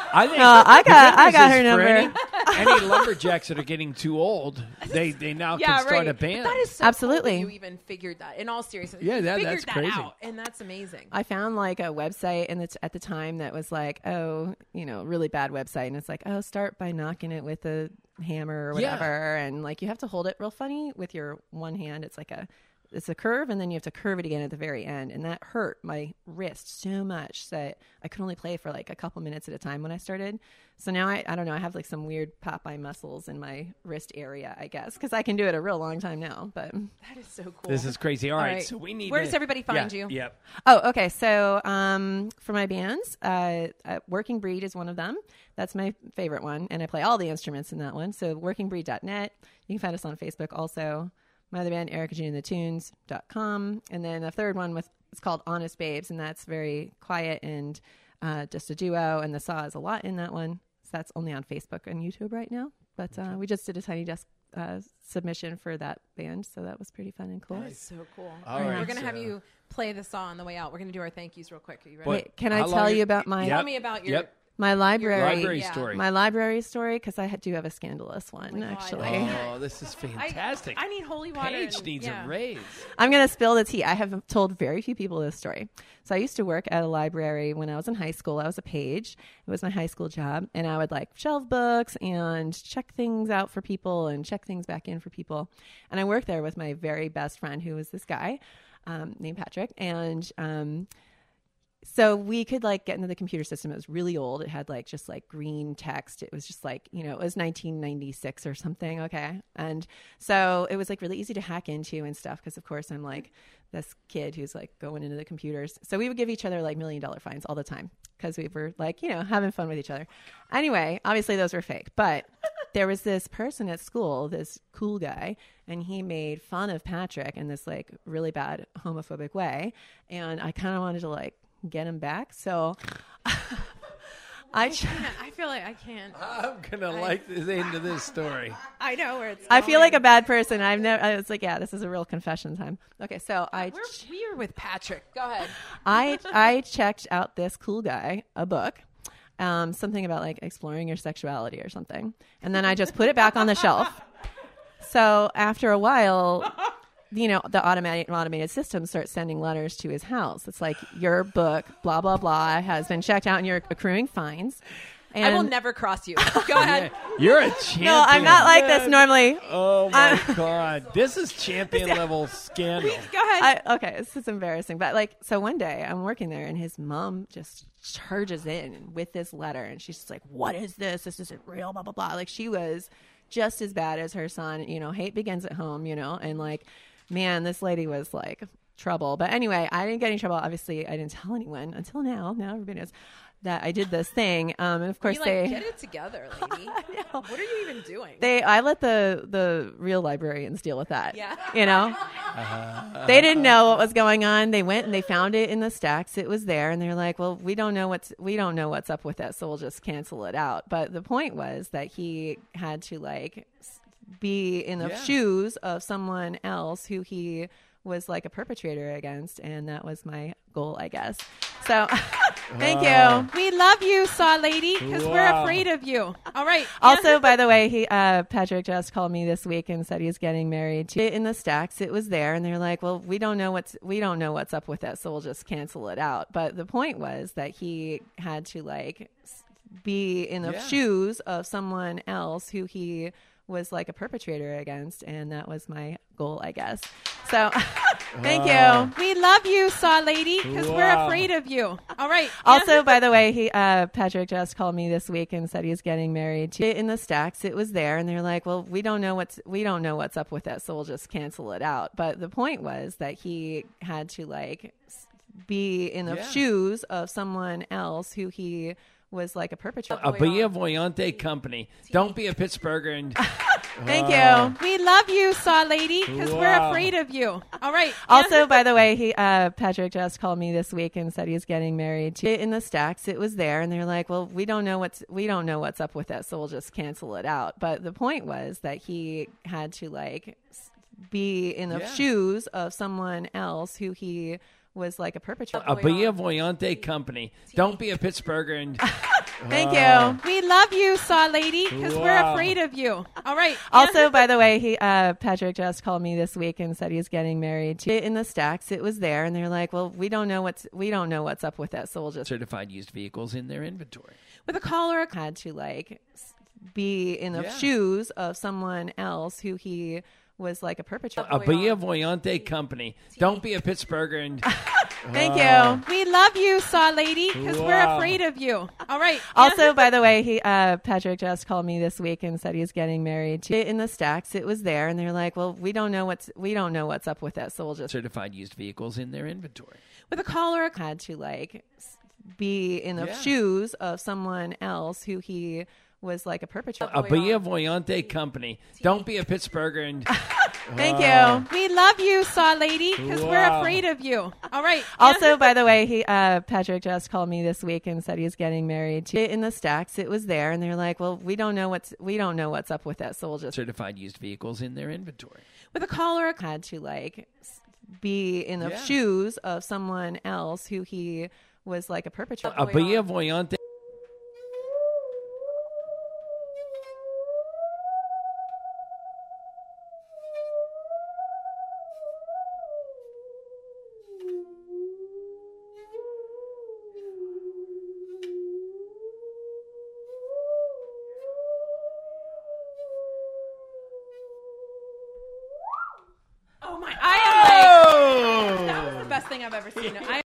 I got her number. Any lumberjacks that are getting too old, they now can start a band. But that is so absolutely cool that you even figured that. In all seriousness, that's crazy. Out, and that's amazing. I found a website, and it's at the time that was really bad website, and it's start by knocking it with a hammer or whatever, and you have to hold it real funny with your one hand. It's a curve, and then you have to curve it again at the very end, and that hurt my wrist so much that I could only play for a couple minutes at a time when I started. So now I don't know, I have some weird Popeye muscles in my wrist area, I guess, because I can do it a real long time now. But that is so cool. This is crazy. All right, so we need. Where does everybody find you? Yep. Oh, okay. So for my bands, Working Breed is one of them. That's my favorite one, and I play all the instruments in that one. So workingbreed.net. You can find us on Facebook also. My other band, EricaJeanandTheTunes.com. And then the third one it's called Honest Babes, and that's very quiet and just a duo, and the saw is a lot in that one. So that's only on Facebook and YouTube right now. But we just did a Tiny Desk submission for that band, so that was pretty fun and cool. That is so cool. All right, we're going to have you play the saw on the way out. We're going to do our thank yous real quick. Are you ready? Wait, can I tell you about my... Tell me about your... My library story. My library story, because I do have a scandalous one, actually. Oh, this is fantastic. I need holy water. Paige needs a raise. I'm going to spill the tea. I have told very few people this story. So I used to work at a library when I was in high school. I was a page. It was my high school job. And I would shelve books and check things out for people and check things back in for people. And I worked there with my very best friend, who was this guy named Patrick. And so we could get into the computer system. It was really old. It had just green text. It was just it was 1996 or something. Okay. And so it was really easy to hack into and stuff. Cause of course I'm this kid who's going into the computers. So we would give each other $1 million fines all the time. Cause we were having fun with each other. Anyway, obviously those were fake, but there was this person at school, this cool guy, and he made fun of Patrick in this really bad homophobic way. And I kind of wanted to get him back. So I feel like I can't. I'm gonna the end of this story. I know where it's going. I feel like a bad person. I was this is a real confession time. Okay, so we were with Patrick. Go ahead. I checked out this cool guy, a book, something about like exploring your sexuality or something. And then I just put it back on the shelf. So after a while, the automated system starts sending letters to his house. It's like, your book, blah, blah, blah, has been checked out and you're accruing fines. And I will never cross you. Go ahead. You're a champion. No, I'm not like this normally. Oh my God. This is champion level scandal. Go ahead. Okay, this is embarrassing. But like, so one day I'm working there and his mom just charges in with this letter and she's just like, what is this? This isn't real, blah, blah, blah. Like, she was just as bad as her son. Hate begins at home, and like, man, this lady was like trouble. But anyway, I didn't get any trouble. Obviously, I didn't tell anyone until now. Now everybody knows that I did this thing. And of course, get it together, lady. What are you even doing? I let the real librarians deal with that. Yeah. They didn't know what was going on. They went and they found it in the stacks. It was there, and they're like, "Well, we don't know what's up with it, so we'll just cancel it out." But the point was that he had to like be in the shoes of someone else who he was like a perpetrator against, and that was my goal, I guess. So thank you. We love you, Saw Lady, because we're afraid of you. All right. Also, by the way, Patrick just called me this week and said he's getting married. In the stacks, it was there, and they're like, "Well, we don't know what's up with it, so we'll just cancel it out." But the point was that he had to like be in the shoes of someone else who he was like a perpetrator against, and that was my goal, I guess. So thank you. We love you, Saw Lady, because we're afraid of you. All right. Also, by the way, Patrick just called me this week and said he's getting married. In the stacks, it was there, and they're like, "Well, we don't know what's up with it, so we'll just cancel it out." But the point was that he had to like be in the shoes of someone else who he was like a perpetrator. Be a Voyante company. Don't be a Pittsburgher. And thank you. We love you, Saw Lady, because we're afraid of you. All right. Also, by the way, Patrick just called me this week and said he's getting married. In the stacks, it was there, and they're like, "Well, we don't know what's up with it, so we'll just cancel it out." But the point was that he had to like be in the shoes of someone else who he was like a perpetrator. Be a Voyante company. Don't be a Pittsburgher. And thank you. We love you, Saw Lady, because we're afraid of you. All right. Also, by the way, Patrick just called me this week and said he's getting married. In the stacks, it was there, and they're like, "Well, we don't know what's up with it, so we'll just certified used vehicles in their inventory." With a caller, had to like be in the shoes of someone else who he was like a perpetrator. Be a Voyante company. Don't be a Pittsburgher. And thank you. We love you, Saw Lady, because we're afraid of you. All right. Also, by the way, Patrick just called me this week and said he's getting married. In the stacks, it was there, and they're like, "Well, we don't know what's up with it, so we'll just certified used vehicles in their inventory." With a caller, had to like be in the shoes of someone else who he was like a perpetrator. Be a Voyante company. Don't be a Pittsburgher. And thank you. We love you, Saw Lady, because we're afraid of you. All right. Also, by the way, Patrick just called me this week and said he's getting married. In the stacks, it was there, and they're like, "Well, we don't know what's up with it, so we'll just certified used vehicles in their inventory." With a caller, had to like be in the shoes of someone else who he was like a perpetrator. Be a Voyante. Oh my! That was the best thing I've ever seen.